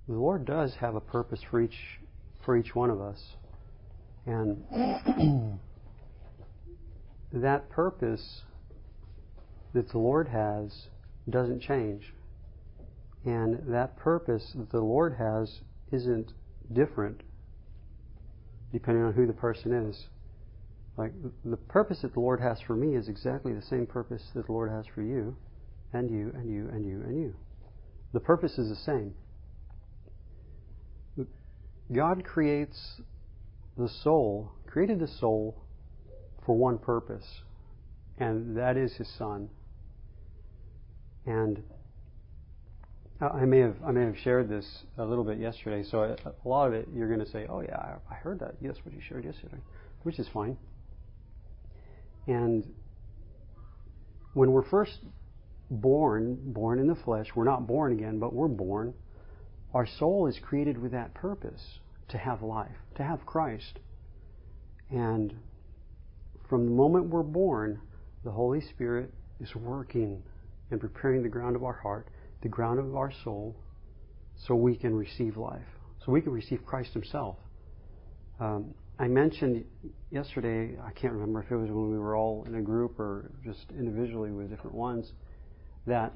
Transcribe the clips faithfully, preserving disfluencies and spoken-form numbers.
the Lord does have a purpose for each for each one of us. And that purpose that the Lord has doesn't change. And that purpose that the Lord has isn't different depending on who the person is. Like, the purpose that the Lord has for me is exactly the same purpose that the Lord has for you, and you, and you, and you, and you. The purpose is the same. God creates the soul, created the soul for one purpose, and that is His Son. And I may have I may have shared this a little bit yesterday, so a lot of it you're going to say, "Oh yeah, I heard that. Yes, what you shared yesterday," which is fine. And when we're first born, born in the flesh, we're not born again, but we're born. Our soul is created with that purpose, to have life, to have Christ. And from the moment we're born, the Holy Spirit is working and preparing the ground of our heart, the ground of our soul, so we can receive life, so we can receive Christ Himself. Um, I mentioned yesterday, I can't remember if it was when we were all in a group or just individually with different ones, that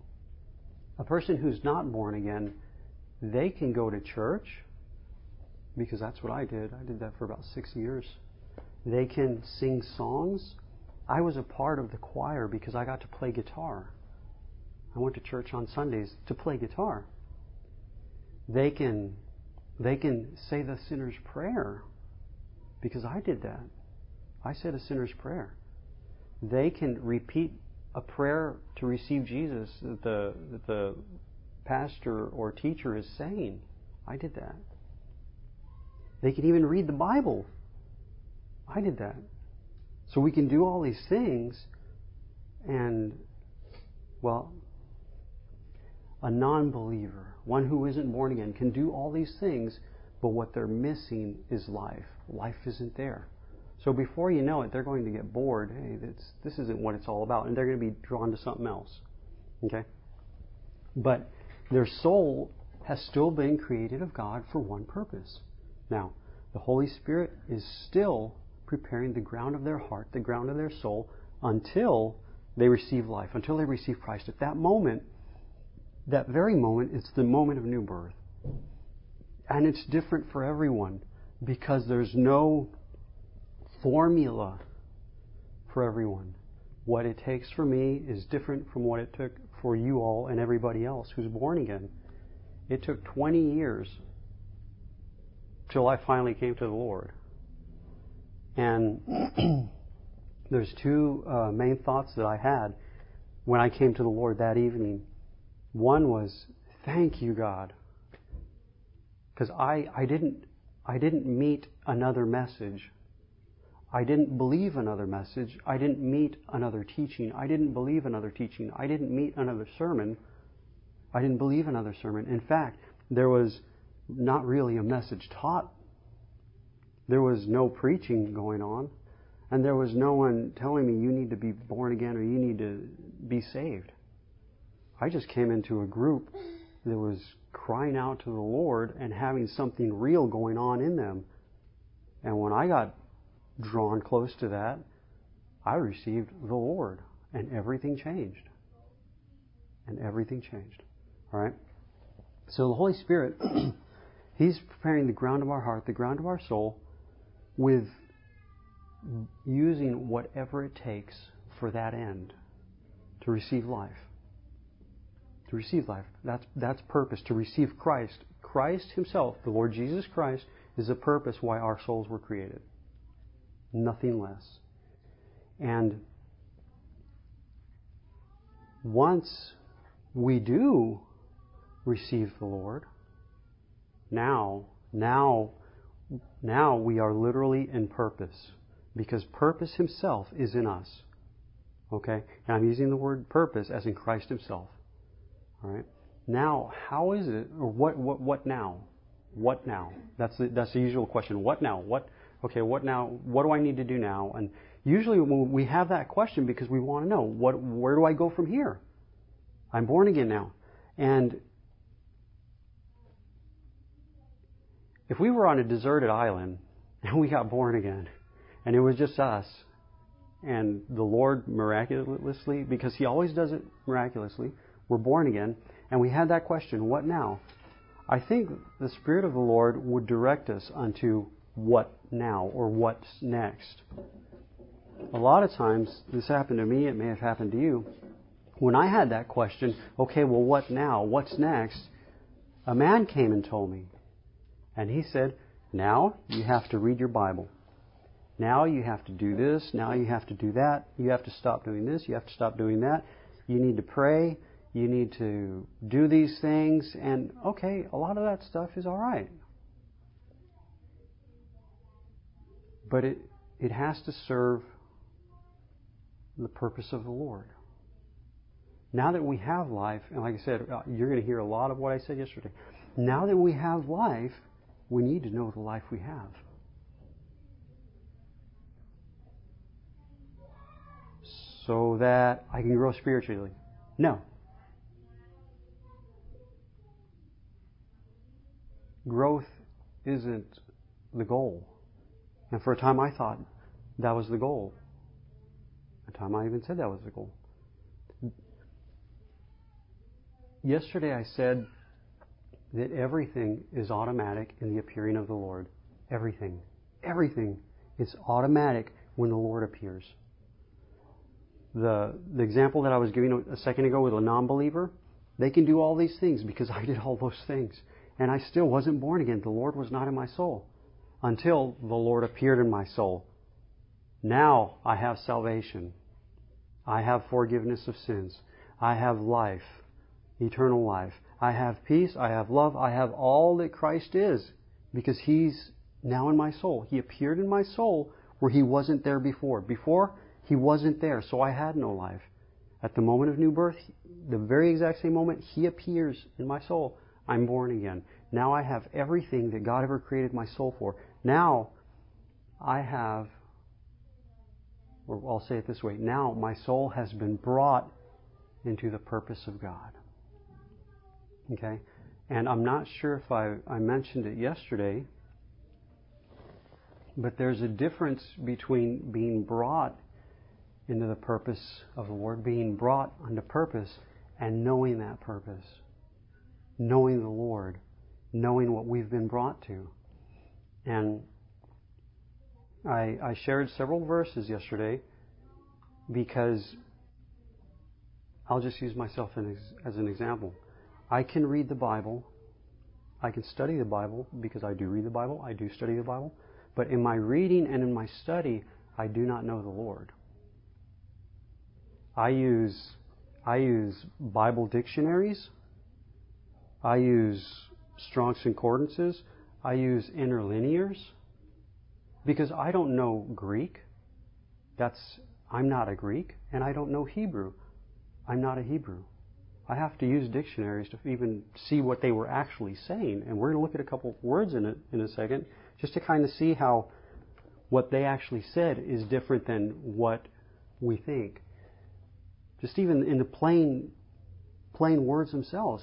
a person who's not born again, they can go to church, because that's what I did. I did that for about six years. They can sing songs. I was a part of the choir because I got to play guitar. I went to church on Sundays to play guitar. They can, they can say the sinner's prayer because I did that. I said a sinner's prayer. They can repeat a prayer to receive Jesus that the, that the pastor or teacher is saying. I did that. They can even read the Bible. I did that. So we can do all these things, and, well, a non-believer, one who isn't born again, can do all these things, but what they're missing is life. Life isn't there. So before you know it, they're going to get bored. Hey, this, this isn't what it's all about. And they're going to be drawn to something else. Okay? But their soul has still been created of God for one purpose. Now, the Holy Spirit is still preparing the ground of their heart, the ground of their soul, until they receive life, until they receive Christ. At that moment, that very moment, it's the moment of new birth. And it's different for everyone because there's no formula for everyone. What it takes for me is different from what it took for you all and everybody else who's born again. It took twenty years till I finally came to the Lord. And there's two uh, main thoughts that I had when I came to the Lord that evening. One was, thank you, God. Because I, I didn't I didn't meet another message. I didn't believe another message. I didn't meet another teaching. I didn't believe another teaching. I didn't meet another sermon. I didn't believe another sermon. In fact, there was not really a message taught. There was no preaching going on. And there was no one telling me you need to be born again or you need to be saved. I just came into a group that was crying out to the Lord and having something real going on in them. And when I got drawn close to that, I received the Lord, and everything changed. And everything changed. All right? So the Holy Spirit, He's preparing the ground of our heart, the ground of our soul, with using whatever it takes for that end, to receive life. To receive life. That's, that's purpose, to receive Christ. Christ Himself, the Lord Jesus Christ, is the purpose why our souls were created. Nothing less. And once we do receive the Lord, now, now, now we are literally in purpose. Because purpose Himself is in us. Okay? And I'm using the word purpose as in Christ Himself. All right. Now, how is it, or what, what, what now? What now? That's the, that's the usual question. What now? What? Okay. What now? What do I need to do now? And usually, when we have that question because we want to know, what, where do I go from here? I'm born again now, and If we were on a deserted island and we got born again and it was just us and the Lord miraculously, because He always does it miraculously, we're born again and we had that question, what now? I think the Spirit of the Lord would direct us unto what now or what's next. A lot of times, this happened to me, it may have happened to you. When I had that question, okay, well, what now? What's next? A man came and told me. And he said, now you have to read your Bible. Now you have to do this. Now you have to do that. You have to stop doing this. You have to stop doing that. You need to pray. You need to do these things. And okay, a lot of that stuff is all right. But it, it has to serve the purpose of the Lord. Now that we have life, and like I said, you're going to hear a lot of what I said yesterday. Now that we have life, we need to know the life we have. So that I can grow spiritually. No. Growth isn't the goal. And for a time I thought that was the goal. A time I even said that was the goal. Yesterday I said that everything is automatic in the appearing of the Lord. Everything. Everything is automatic when the Lord appears. The, the example that I was giving a second ago with a non-believer, they can do all these things because I did all those things. And I still wasn't born again. The Lord was not in my soul until the Lord appeared in my soul. Now I have salvation. I have forgiveness of sins. I have life, eternal life. I have peace. I have love. I have all that Christ is because He's now in my soul. He appeared in my soul where He wasn't there before. Before, He wasn't there, so I had no life. At the moment of new birth, the very exact same moment, He appears in my soul. I'm born again. Now I have everything that God ever created my soul for. Now I have, or I'll say it this way, now my soul has been brought into the purpose of God. Okay? And I'm not sure if I, I mentioned it yesterday, but there's a difference between being brought into the purpose of the Lord, being brought unto purpose, and knowing that purpose. Knowing the Lord. Knowing what we've been brought to. And I, I shared several verses yesterday because I'll just use myself as an example. I can read the Bible. I can study the Bible because I do read the Bible. I do study the Bible. But in my reading and in my study, I do not know the Lord. I use I use Bible dictionaries. I use Strong's Concordances. I use interlinears because I don't know Greek. That's I'm not a Greek, and I don't know Hebrew. I'm not a Hebrew. I have to use dictionaries to even see what they were actually saying, and we're going to look at a couple words in it in a second, just to kind of see how what they actually said is different than what we think. Just even in the plain, plain words themselves.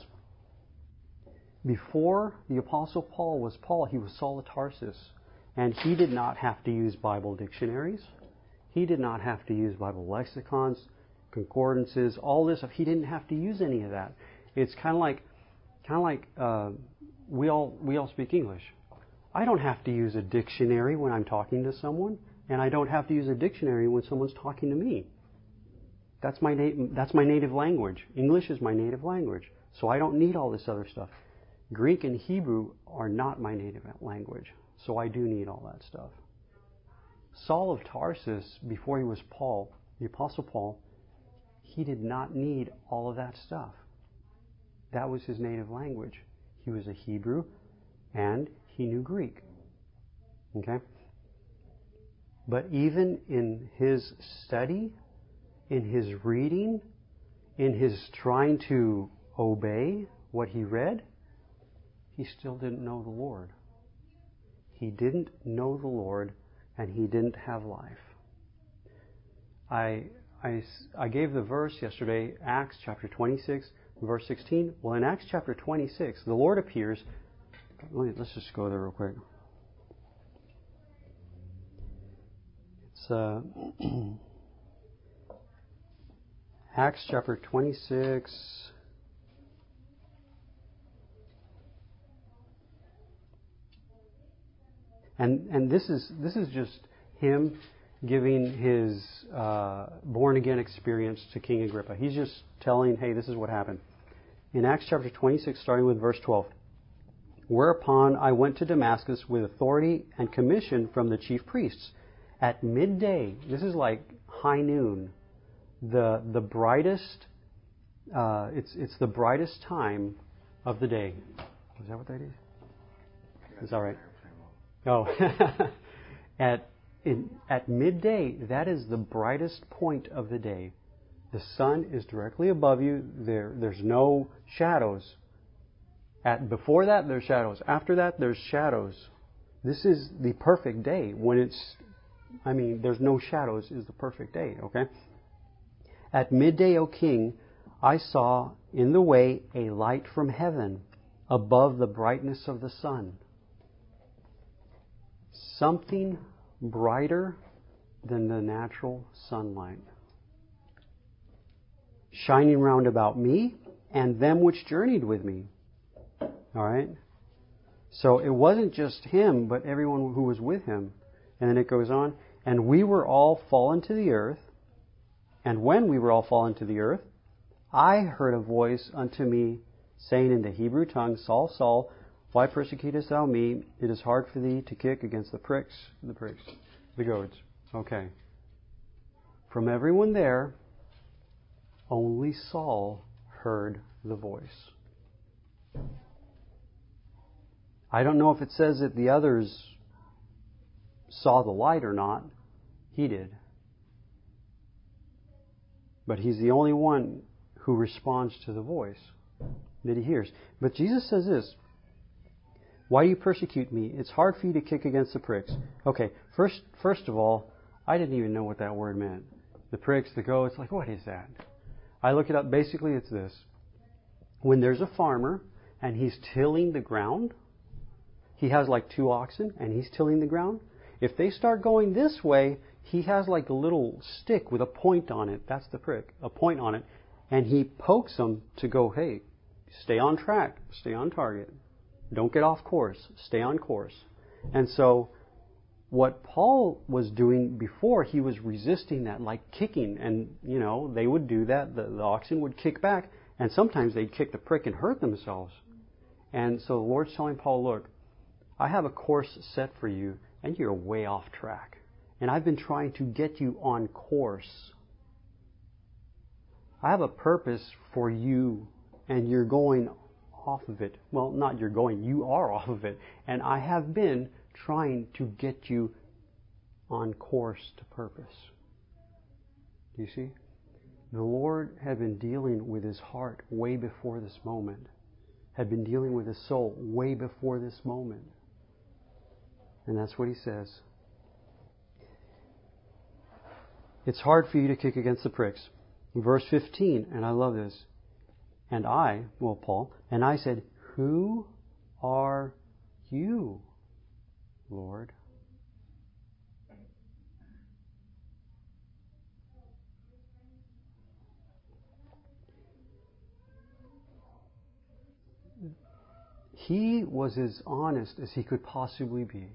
Before the Apostle Paul was Paul, he was Saul of Tarsus. And he did not have to use Bible dictionaries. He did not have to use Bible lexicons, concordances, all this stuff. He didn't have to use any of that. It's kind of like, kind of like uh, we all we all speak English. I don't have to use a dictionary when I'm talking to someone, and I don't have to use a dictionary when someone's talking to me. That's my na- that's my native language. English is my native language, so I don't need all this other stuff. Greek and Hebrew are not my native language, so I do need all that stuff. Saul of Tarsus, before he was Paul, the Apostle Paul, he did not need all of that stuff. That was his native language. He was a Hebrew, and he knew Greek. Okay? But even in his study, in his reading, in his trying to obey what he read, he still didn't know the Lord. He didn't know the Lord, and he didn't have life. I, I, I gave the verse yesterday, Acts chapter twenty-six, verse sixteen. Well, in Acts chapter twenty-six, the Lord appears let's just go there real quick. It's uh, Acts chapter twenty-six. And and this is this is just him giving his uh, born again experience to King Agrippa. He's just telling, hey, this is what happened. In Acts chapter twenty-six, starting with verse twelve. Whereupon I went to Damascus with authority and commission from the chief priests. At midday, this is like high noon, the the brightest, uh, it's it's the brightest time of the day. Is that what that is? Is that right? Oh, at in, at midday, that is the brightest point of the day. The sun is directly above you. There, there's no shadows. At before that, there's shadows. After that, there's shadows. This is the perfect day when it's. I mean, there's no shadows. Is the perfect day. Okay. At midday, O King, I saw in the way a light from heaven, above the brightness of the sun. Something brighter than the natural sunlight, shining round about me and them which journeyed with me. All right? So it wasn't just him, but everyone who was with him. And then it goes on, and we were all fallen to the earth. And when we were all fallen to the earth, I heard a voice unto me, saying in the Hebrew tongue, Saul, Saul, why persecutest thou me? It is hard for thee to kick against the pricks, the pricks, the goads. Okay. From everyone there, only Saul heard the voice. I don't know if it says that the others saw the light or not. He did. But he's the only one who responds to the voice that he hears. But Jesus says this, why do you persecute me? It's hard for you to kick against the pricks. Okay, first first of all, I didn't even know what that word meant. The pricks, the goats, like, what is that? I look it up. Basically, it's this. When there's a farmer and he's tilling the ground, he has like two oxen and he's tilling the ground. If they start going this way, he has like a little stick with a point on it. That's the prick, a point on it. And he pokes them to go, hey, stay on track, stay on target. Don't get off course. Stay on course. And so what Paul was doing before, he was resisting that, like kicking. And, you know, they would do that. The, the oxen would kick back. And sometimes they'd kick the prick and hurt themselves. And so the Lord's telling Paul, look, I have a course set for you, and you're way off track. And I've been trying to get you on course. I have a purpose for you, and you're going off of it. Well, not you're going, you are off of it. And I have been trying to get you on course to purpose. Do you see? The Lord had been dealing with his heart way before this moment. Had been dealing with his soul way before this moment. And that's what he says. It's hard for you to kick against the pricks. Verse fifteen, and I love this. And I, well, Paul, and I said, who are you, Lord? He was as honest as he could possibly be.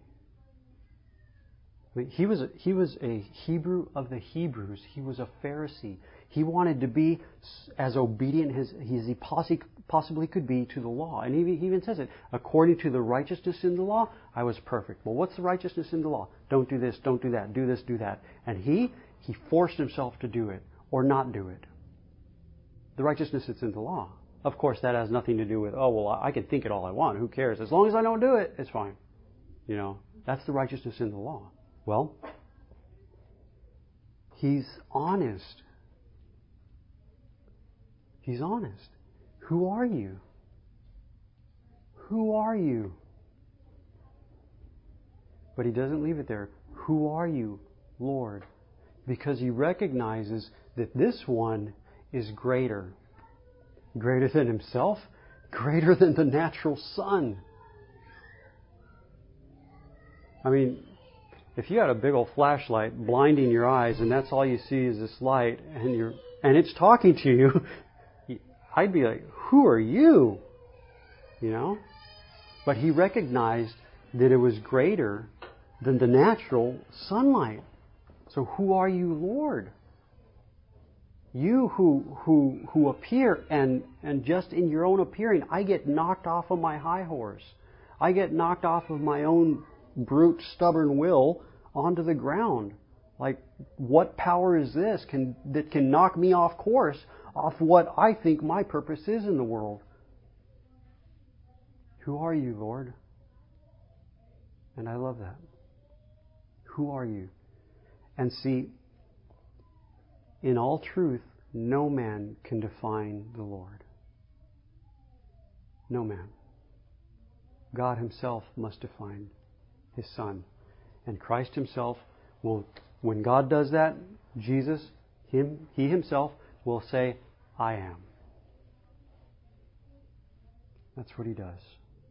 I mean, he was a, he was a Hebrew of the Hebrews. He was a Pharisee. He wanted to be as obedient as, as he possibly could be to the law. And he, he even says it, according to the righteousness in the law, I was perfect. Well, what's the righteousness in the law? Don't do this, don't do that, do this, do that. And he, he forced himself to do it or not do it. The righteousness that's in the law. Of course, that has nothing to do with, oh, well, I can think it all I want. Who cares? As long as I don't do it, it's fine. You know, that's the righteousness in the law. Well, he's honest. He's honest. Who are you? Who are you? But he doesn't leave it there. Who are you, Lord? Because he recognizes that this one is greater. Greater than himself. Greater than the natural sun. I mean, if you had a big old flashlight blinding your eyes and that's all you see is this light and you're and it's talking to you, I'd be like, who are you? You know? But he recognized that it was greater than the natural sunlight. So who are you, Lord? You who who who appear and, and just in your own appearing, I get knocked off of my high horse. I get knocked off of my own brute, stubborn will onto the ground. Like, what power is this can that can knock me off course, off what I think my purpose is in the world? Who are you, Lord? And I love that. Who are you? And see, in all truth, no man can define the Lord. No man. God Himself must define His Son. And Christ Himself will, when God does that, Jesus, Him, He Himself will say, I am. That's what He does.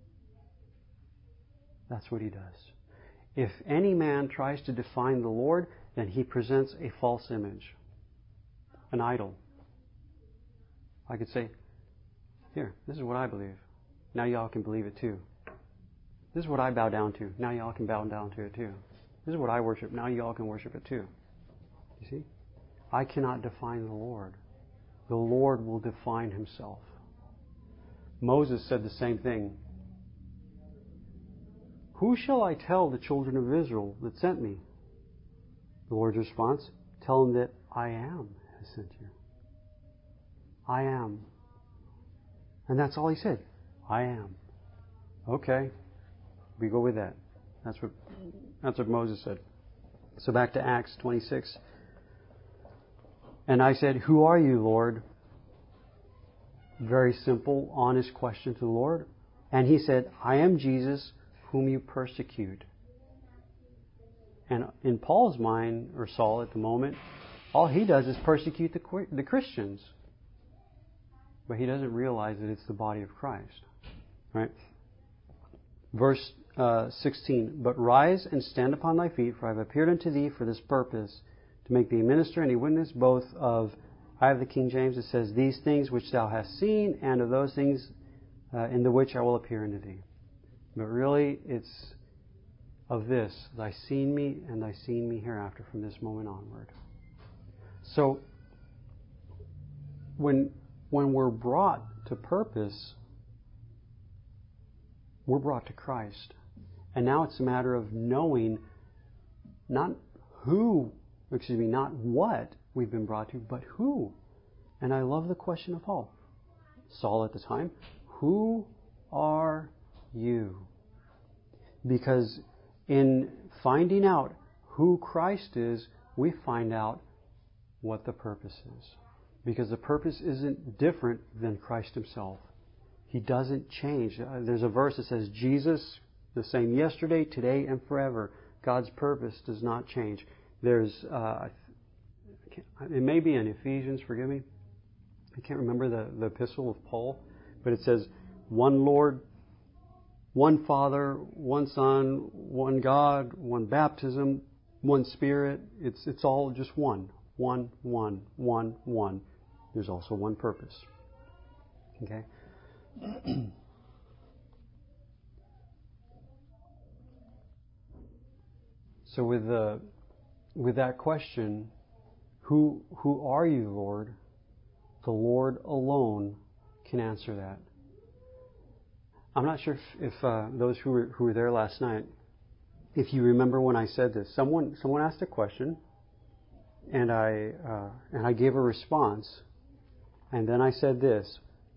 That's what He does. If any man tries to define the Lord, then he presents a false image, an idol. I could say, here, this is what I believe. Now y'all can believe it too. This is what I bow down to. Now y'all can bow down to it too. This is what I worship. Now y'all can worship it too. You see? I cannot define the Lord. The Lord will define Himself. Moses said the same thing. Who shall I tell the children of Israel that sent me? The Lord's response, tell them that I am has sent you. I am. And that's all He said. I am. Okay. We go with that. That's what that's what Moses said. So back to Acts twenty-six. And I said, who are you, Lord? Very simple, honest question to the Lord. And He said, I am Jesus, whom you persecute. And in Paul's mind, or Saul at the moment, all he does is persecute the, the Christians. But he doesn't realize that it's the body of Christ. Right? Verse uh, sixteen, but rise and stand upon thy feet, for I have appeared unto thee for this purpose, to make thee a minister and a witness both of, I have the King James, it says, these things which thou hast seen, and of those things uh, in the which I will appear unto thee. But really, it's of this, thy seen me and thy seen me hereafter from this moment onward. So, when when we're brought to purpose, we're brought to Christ. And now it's a matter of knowing not who, excuse me, not what we've been brought to, but who. And I love the question of Paul. Saul at the time, who are you? Because in finding out who Christ is, we find out what the purpose is. Because the purpose isn't different than Christ Himself. He doesn't change. There's a verse that says, Jesus, the same yesterday, today, and forever. God's purpose does not change. There's, uh, it may be in Ephesians, forgive me. I can't remember the, the epistle of Paul, but it says, one Lord, one Father, one Son, one God, one baptism, one Spirit. It's it's all just one. One, one, one, one. There's also one purpose. Okay? So with the with that question, who who are you, Lord? The Lord alone can answer that. I'm not sure if, if uh, those who were who were there last night, if you remember when I said this. Someone someone asked a question, and I uh, and I gave a response, and then I said this.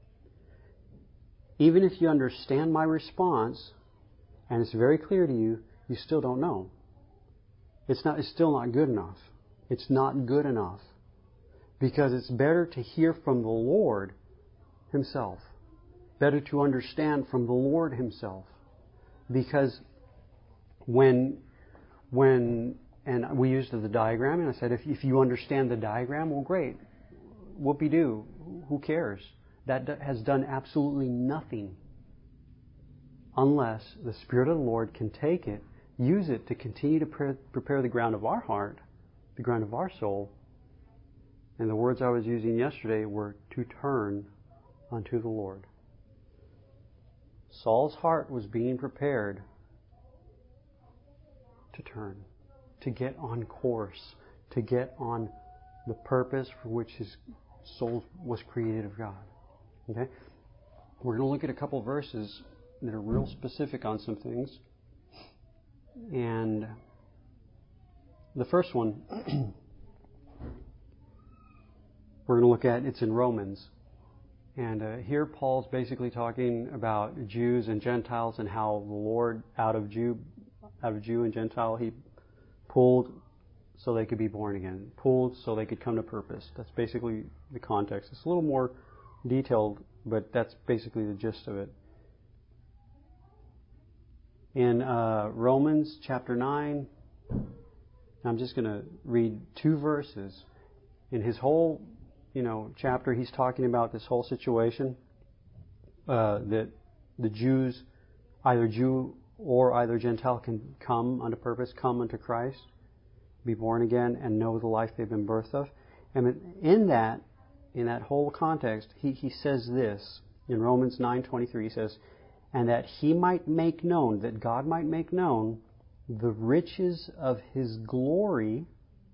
Even if you understand my response, and it's very clear to you, you still don't know. It's not. It's still not good enough. It's not good enough. Because it's better to hear from the Lord Himself. Better to understand from the Lord Himself. Because when, when, and we used the diagram, and I said, if, if you understand the diagram, well, great. Whoopie-doo. Who cares? That has done absolutely nothing unless the Spirit of the Lord can take it use it to continue to pre- prepare the ground of our heart, the ground of our soul. And the words I was using yesterday were to turn unto the Lord. Saul's heart was being prepared to turn, to get on course, to get on the purpose for which his soul was created of God. Okay? We're going to look at a couple of verses that are real specific on some things. And the first one we're going to look at, it's in Romans. And uh, here Paul's basically talking about Jews and Gentiles and how the Lord out of Jew, out of Jew and Gentile, He pulled so they could be born again. Pulled so they could come to purpose. That's basically the context. It's a little more detailed, but that's basically the gist of it. In uh, Romans chapter nine, I'm just going to read two verses. In his whole, you know, chapter, he's talking about this whole situation uh, that the Jews, either Jew or either Gentile, can come unto purpose, come unto Christ, be born again, and know the life they've been birthed of. And in that, in that whole context, he, he says this in Romans nine twenty-three. He says, "And that He might make known, that God might make known, the riches of His glory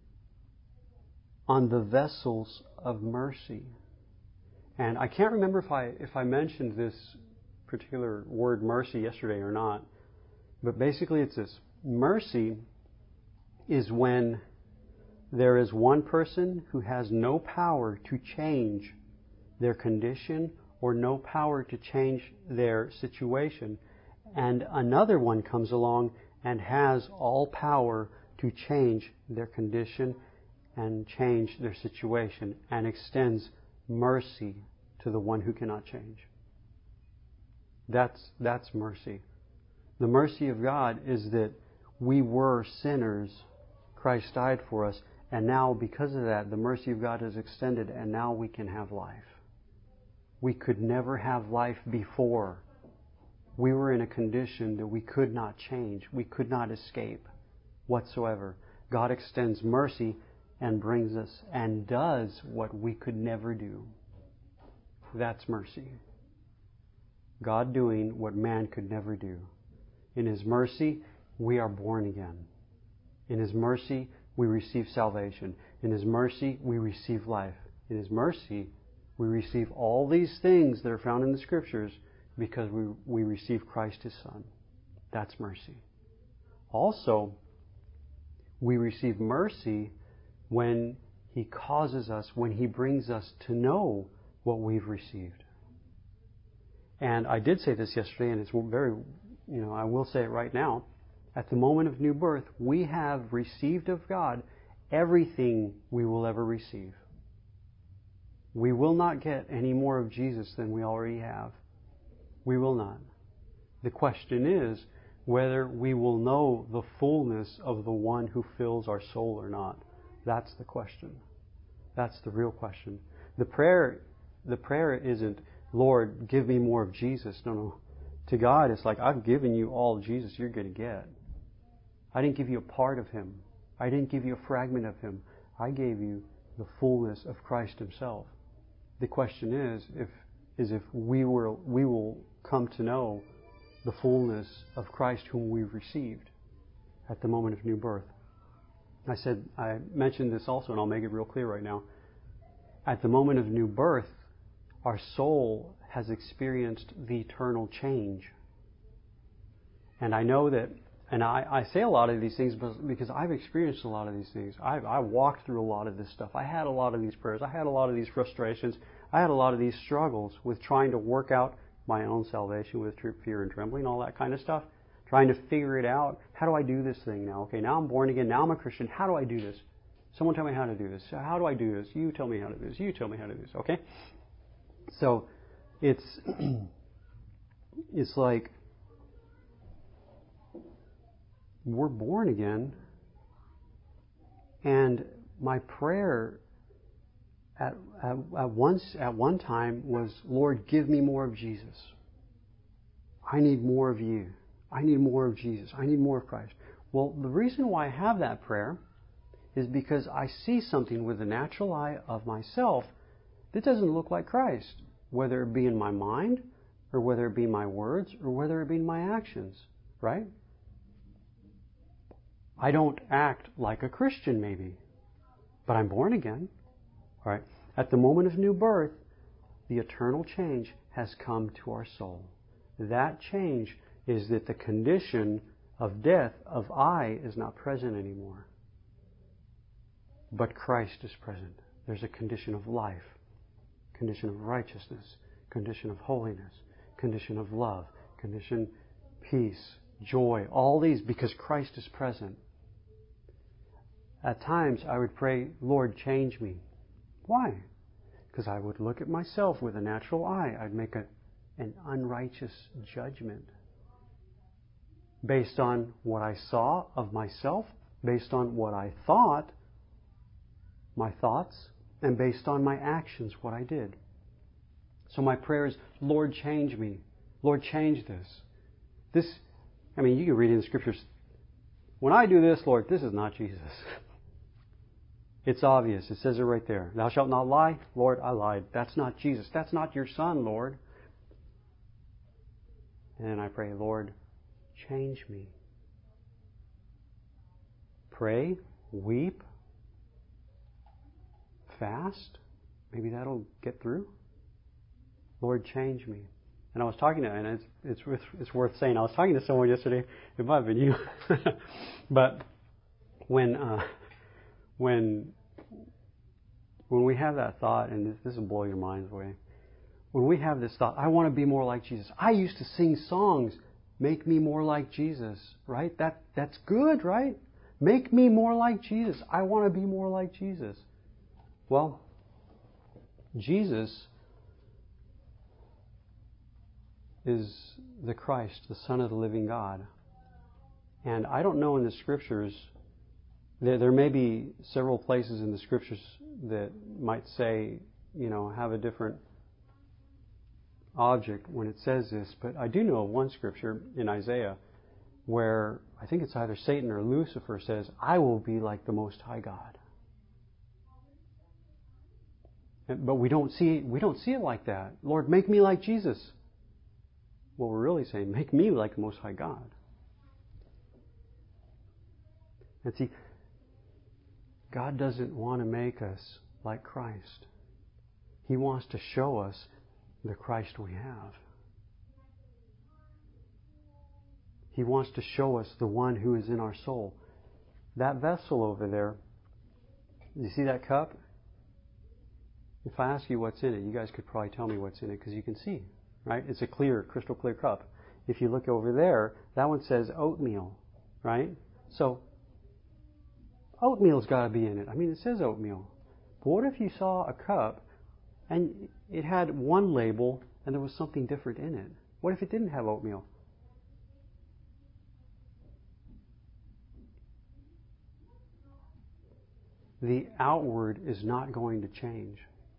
on the vessels of mercy." And I can't remember if I if I mentioned this particular word mercy yesterday or not, but basically it's this. Mercy is when there is one person who has no power to change their condition or no power to change their situation, and another one comes along and has all power to change their condition and change their situation and extends mercy to the one who cannot change. That's, that's mercy. The mercy of God is that we were sinners, Christ died for us, and now because of that, the mercy of God is extended, and now we can have life. We could never have life before. We were in a condition that we could not change. We could not escape whatsoever. God extends mercy and brings us and does what we could never do. That's mercy. God doing what man could never do. In His mercy, we are born again. In His mercy, we receive salvation. In His mercy, we receive life. In His mercy, we receive all these things that are found in the Scriptures because we, we receive Christ His Son. That's mercy. Also, we receive mercy when He causes us, when He brings us to know what we've received. And I did say this yesterday, and it's very, you know, I will say it right now. At the moment of new birth, we have received of God everything we will ever receive. We will not get any more of Jesus than we already have. We will not. The question is whether we will know the fullness of the one who fills our soul or not. That's the question. That's the real question. The prayer, the prayer isn't, "Lord, give me more of Jesus." No, no. To God, it's like, I've given you all Jesus you're going to get. I didn't give you a part of Him. I didn't give you a fragment of Him. I gave you the fullness of Christ Himself. The question is, if is if we will we will come to know the fullness of Christ whom we've received at the moment of new birth. I said I mentioned this also, and I'll make it real clear right now. At the moment of new birth, our soul has experienced the eternal change. And I know that, and I, I say a lot of these things because I've experienced a lot of these things. I've, I walked through a lot of this stuff. I had a lot of these prayers. I had a lot of these frustrations. I had a lot of these struggles with trying to work out my own salvation with fear and trembling, all that kind of stuff. Trying to figure it out. How do I do this thing now? Okay, now I'm born again. Now I'm a Christian. How do I do this? Someone tell me how to do this. How do I do this? You tell me how to do this. You tell me how to do this. Okay? So, it's it's like we're born again, and my prayer at at, at once at one time was, "Lord, give me more of Jesus. I need more of You. I need more of Jesus. I need more of Christ." Well, the reason why I have that prayer is because I see something with the natural eye of myself that doesn't look like Christ, whether it be in my mind, or whether it be my words, or whether it be in my actions, right? I don't act like a Christian, maybe, but I'm born again, right? At the moment of new birth, the eternal change has come to our soul. That change is that the condition of death of I is not present anymore, but Christ is present. There's a condition of life, condition of righteousness, condition of holiness, condition of love, condition peace, joy, all these because Christ is present. At times I would pray, Lord, change me. Why? Because I would look at myself with a natural eye. I'd make a, an unrighteous judgment based on what I saw of myself, based on what I thought, my thoughts, and based on my actions, what I did. So my prayer is, Lord, change me. Lord, change this. This, I mean, you can read in the Scriptures, when I do this, Lord, this is not Jesus. It's obvious. It says it right there. Thou shalt not lie. Lord, I lied. That's not Jesus. That's not your Son, Lord. And then I pray, Lord, change me. Pray, weep, fast. Maybe that'll get through. Lord, change me. And I was talking to, and it's it's worth, it's worth saying, I was talking to someone yesterday. It might have been you. But when uh, when when we have that thought, and this, this will blow your minds away. When we have this thought, I want to be more like Jesus. I used to sing songs, make me more like Jesus, right? That that's good, right? Make me more like Jesus. I want to be more like Jesus. Well, Jesus is the Christ, the Son of the living God. And I don't know in the Scriptures, there, there may be several places in the Scriptures that might say, you know, have a different object when it says this, but I do know of one Scripture in Isaiah where I think it's either Satan or Lucifer says, I will be like the Most High God. But we don't see we don't see it like that. Lord, make me like Jesus. Well, we're really saying, make me like the Most High God. And see, God doesn't want to make us like Christ. He wants to show us the Christ we have. He wants to show us the one who is in our soul. That vessel over there, you see that cup? If I ask you what's in it, you guys could probably tell me what's in it because you can see, right? It's a clear, crystal clear cup. If you look over there, that one says oatmeal, right? So, oatmeal's got to be in it. I mean, it says oatmeal. But what if you saw a cup and it had one label and there was something different in it? What if it didn't have oatmeal? The outward is not going to change.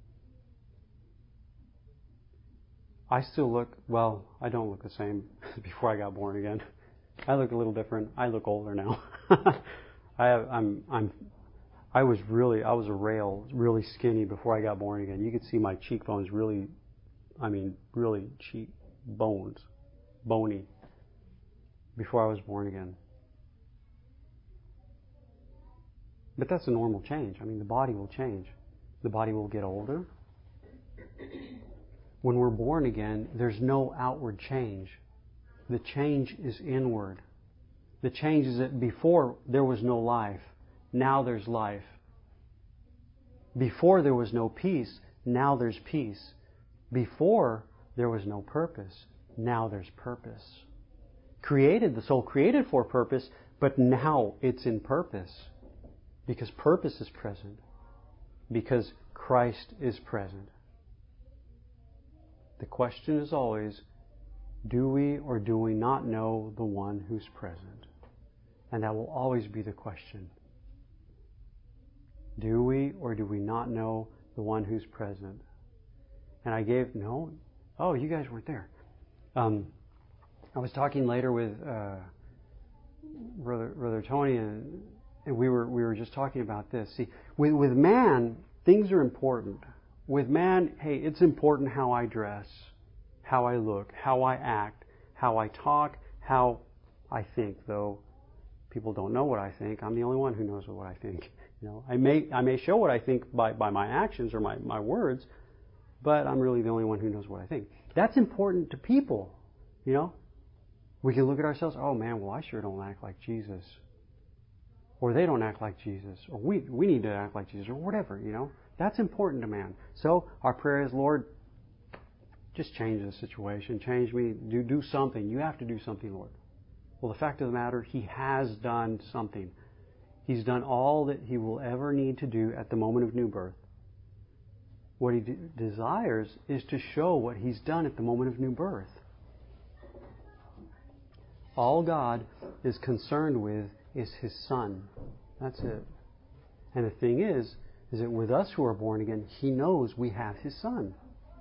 I still look, well, I don't look the same as before I got born again. I look a little different. I look older now. I have, I'm, I'm, I was really, I was a rail, really skinny before I got born again. You could see my cheekbones really, I mean, really cheek bones, bony, before I was born again. But that's a normal change. I mean, the body will change. The body will get older. When we're born again, there's no outward change. The change is inward. The change is that before there was no life, now there's life. Before there was no peace, now there's peace. Before there was no purpose, now there's purpose. Created, the soul created for purpose, but now it's in purpose. Because purpose is present. Because Christ is present. The question is always, do we or do we not know the one who's present? And that will always be the question. Do we or do we not know the one who's present? And I gave, no, oh, you guys weren't there. Um, I was talking later with uh, Brother, Brother Tony and, and we were we were just talking about this. See, with with man, things are important. With man, hey, it's important how I dress, how I look, how I act, how I talk, how I think. Though people don't know what I think, I'm the only one who knows what I think. You know, I may I may show what I think by, by my actions or my, my words, but I'm really the only one who knows what I think. That's important to people. You know, we can look at ourselves. Oh man, well I sure don't act like Jesus, or they don't act like Jesus, or we we need to act like Jesus, or whatever. You know, that's important to man. So our prayer is, Lord, just change the situation, change me, do do something. You have to do something, Lord. Well, the fact of the matter, He has done something. He's done all that He will ever need to do at the moment of new birth. What He de- desires is to show what He's done at the moment of new birth. All God is concerned with is His Son. That's it. And the thing is, is that with us who are born again, He knows we have His Son.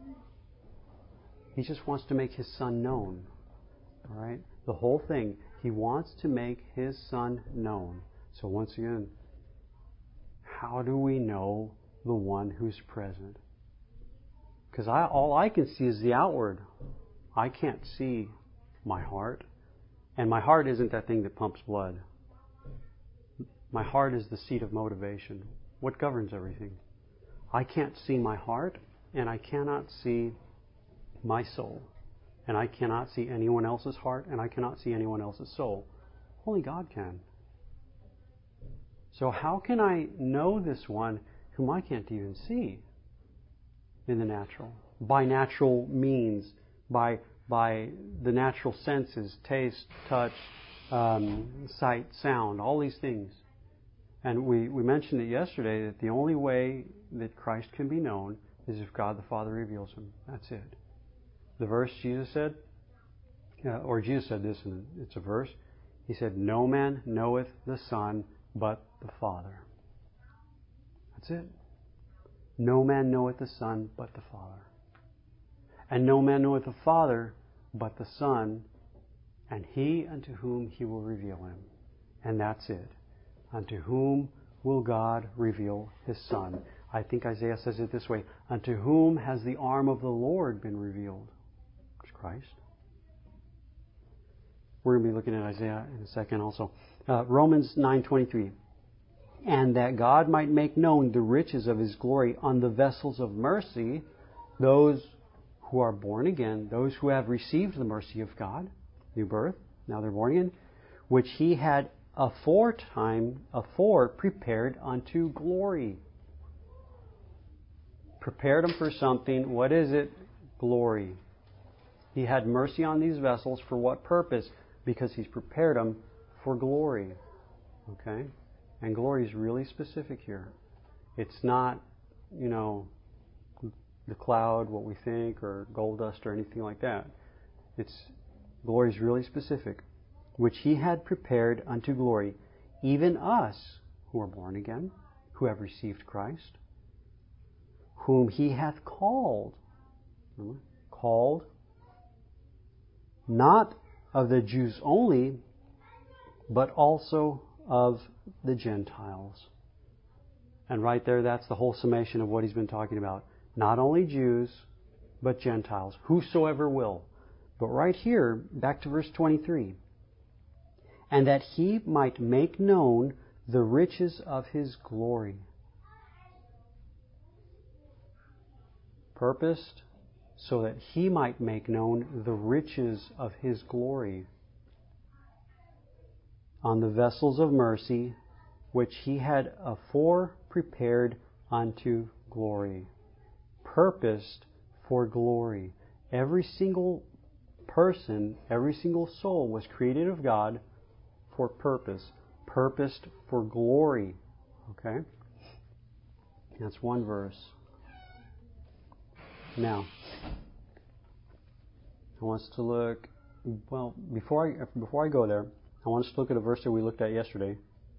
He just wants to make His Son known. All right? The whole thing, He wants to make His Son known. So once again, how do we know the one who's present? Because I, all I can see is the outward. I can't see my heart. And my heart isn't that thing that pumps blood. My heart is the seat of motivation. What governs everything? I can't see my heart, and I cannot see my soul. And I cannot see anyone else's heart, and I cannot see anyone else's soul. Only God can. So how can I know this one whom I can't even see in the natural? By natural means, by by the natural senses, taste, touch, um, sight, sound, all these things. And we, we mentioned it yesterday that the only way that Christ can be known is if God the Father reveals Him. That's it. The verse Jesus said, uh, or Jesus said this, and it's a verse. He said, "No man knoweth the Son but the Father." That's it. No man knoweth the Son but the Father. And no man knoweth the Father but the Son, and he unto whom He will reveal Him. And that's it. Unto whom will God reveal His Son? I think Isaiah says it this way: unto whom has the arm of the Lord been revealed? It's Christ. We're going to be looking at Isaiah in a second also. Uh, Romans nine twenty-three. And that God might make known the riches of His glory on the vessels of mercy, those who are born again, those who have received the mercy of God, new birth, now they're born again, which He had aforetime, afore prepared unto glory. Prepared them for something. What is it? Glory. He had mercy on these vessels for what purpose? Because He's prepared them for glory. Okay? And glory is really specific here. It's not, you know, the cloud, what we think, or gold dust, or anything like that. It's glory is really specific. Which He had prepared unto glory, even us who are born again, who have received Christ, whom He hath called. Remember? Called, not of the Jews only, but also of the Gentiles. And right there, that's the whole summation of what he's been talking about. Not only Jews, but Gentiles. Whosoever will. But right here, back to verse twenty-three. And that He might make known the riches of His glory. Purposed so that He might make known the riches of His glory on the vessels of mercy, which He had afore prepared unto glory. Purposed for glory. Every single person, every single soul was created of God for purpose. Purposed for glory. Okay? That's one verse. Now, I want us to look, well, before I, before I go there, I want us to look at a verse that we looked at yesterday.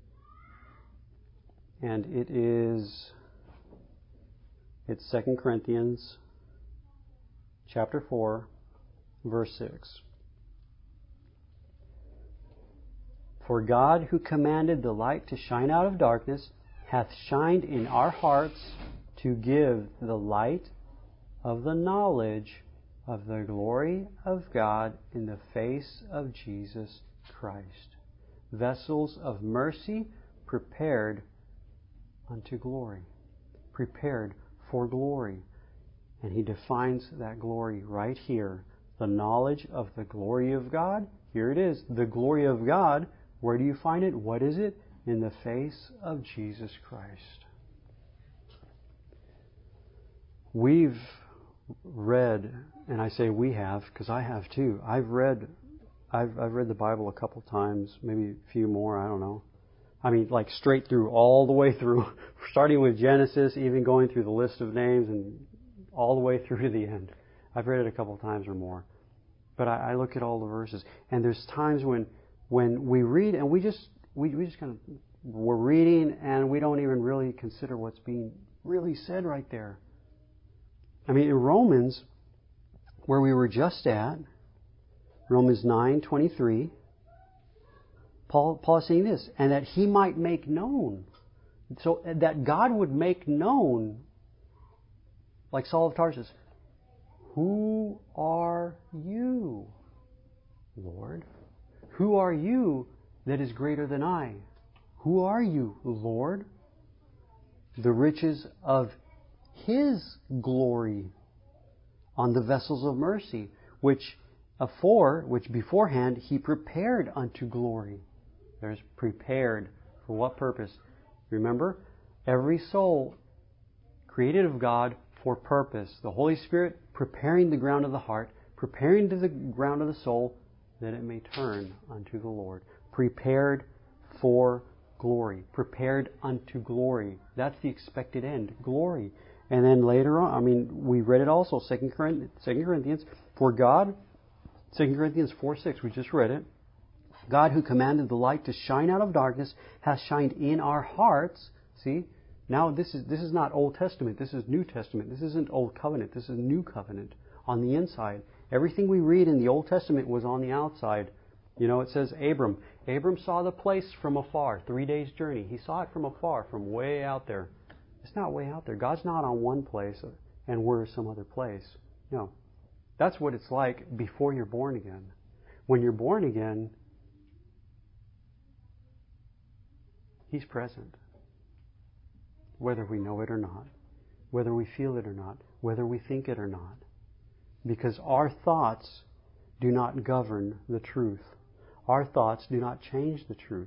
And it is, it's Second Corinthians chapter four, verse six. For God, who commanded the light to shine out of darkness, hath shined in our hearts to give the light of the knowledge of the glory of God in the face of Jesus Christ. Vessels of mercy prepared unto glory. Prepared for glory. And he defines that glory right here. The knowledge of the glory of God. Here it is. The glory of God. Where do you find it? What is it? In the face of Jesus Christ. We've read, and I say we have because I have too. I've read, I've I've read the Bible a couple times, maybe a few more. I don't know. I mean, like straight through, all the way through, starting with Genesis, even going through the list of names, and all the way through to the end. I've read it a couple times or more. But I, I look at all the verses, and there's times when when we read and we just we we just kind of we're reading and we don't even really consider what's being really said right there. I mean, in Romans, where we were just at, Romans nine twenty-three, Paul Paul is saying this, and that he might make known, so that God would make known, like Saul of Tarsus, who are you, Lord? Who are you that is greater than I? Who are you, Lord? The riches of His glory on the vessels of mercy, which afore, which beforehand He prepared unto glory. There's prepared. For what purpose? Remember, every soul created of God for purpose. The Holy Spirit preparing the ground of the heart, preparing to the ground of the soul, that it may turn unto the Lord. Prepared for glory. Prepared unto glory. That's the expected end. Glory. And then later on, I mean, we read it also, Second Corinthians, for God, Second Corinthians four six, we just read it. God, who commanded the light to shine out of darkness, hath shined in our hearts. See? Now this is this is not Old Testament. This is New Testament. This isn't Old Covenant. This is New Covenant on the inside. Everything we read in the Old Testament was on the outside. You know, it says Abram. Abram saw the place from afar, three days' journey. He saw it from afar, from way out there. It's not way out there. God's not on one place and we're some other place. No. That's what it's like before you're born again. When you're born again, He's present. Whether we know it or not. Whether we feel it or not. Whether we think it or not. Because our thoughts do not govern the truth. Our thoughts do not change the truth.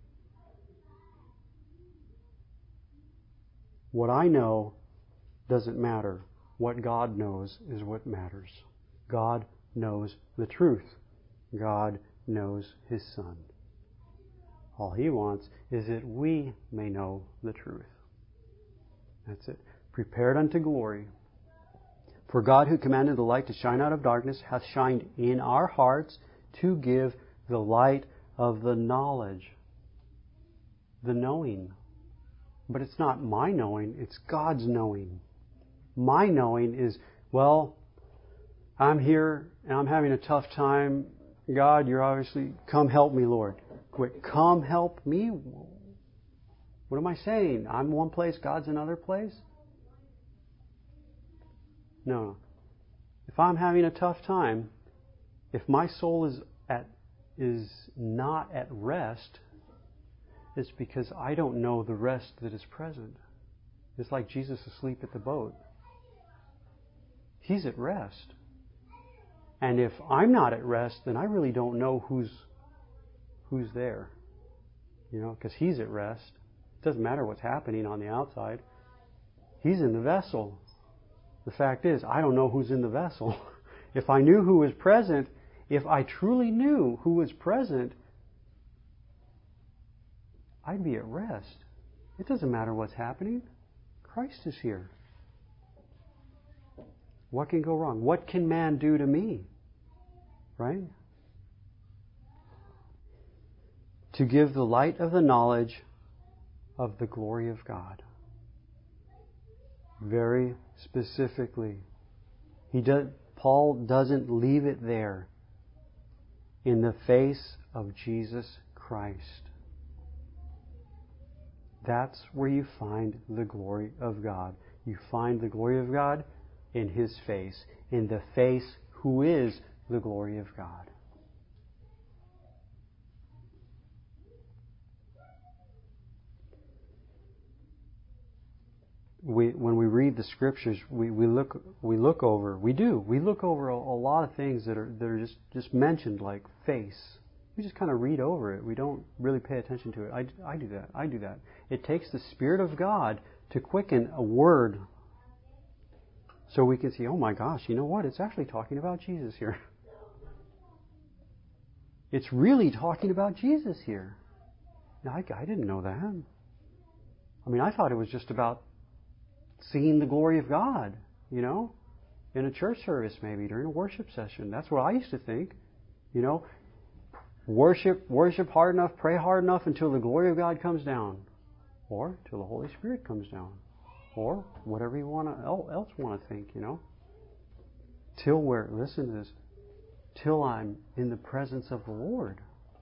What I know doesn't matter. What God knows is what matters. God knows the truth. God knows His Son. All He wants is that we may know the truth. That's it. Prepared unto glory. For God, who commanded the light to shine out of darkness, hath shined in our hearts to give the light of the knowledge. The knowing. But it's not my knowing, it's God's knowing. My knowing is, well, I'm here and I'm having a tough time. God, you're obviously, come help me, Lord. Wait, come help me? What am I saying? I'm one place, God's another place? No. If I'm having a tough time, if my soul is at is not at rest, it's because I don't know the rest that is present. It's like Jesus asleep at the boat. He's at rest. And if I'm not at rest, then I really don't know who's who's there. You know, because He's at rest. It doesn't matter what's happening on the outside. He's in the vessel. The fact is, I don't know who's in the vessel. If I knew who was present, if I truly knew who was present, I'd be at rest. It doesn't matter what's happening. Christ is here. What can go wrong? What can man do to me? Right? To give the light of the knowledge of the glory of God. Very specifically. He does, Paul doesn't leave it there. In the face of Jesus Christ. Christ. That's where you find the glory of God. You find the glory of God in His face, in the face who is the glory of God. We, when we read the Scriptures, we, we look we look over we do we look over a, a lot of things that are that are just, just mentioned, like face. We just kind of read over it. We don't really pay attention to it. I, I do that. I do that. It takes the Spirit of God to quicken a word so we can see, oh my gosh, you know what? It's actually talking about Jesus here. It's really talking about Jesus here. Now, I, I didn't know that. I mean, I thought it was just about seeing the glory of God, you know, in a church service maybe, during a worship session. That's what I used to think, you know. Worship, worship hard enough, pray hard enough until the glory of God comes down, or till the Holy Spirit comes down, or whatever you want to else want to think, you know. Till where, listen to this, till I'm in the presence of the Lord.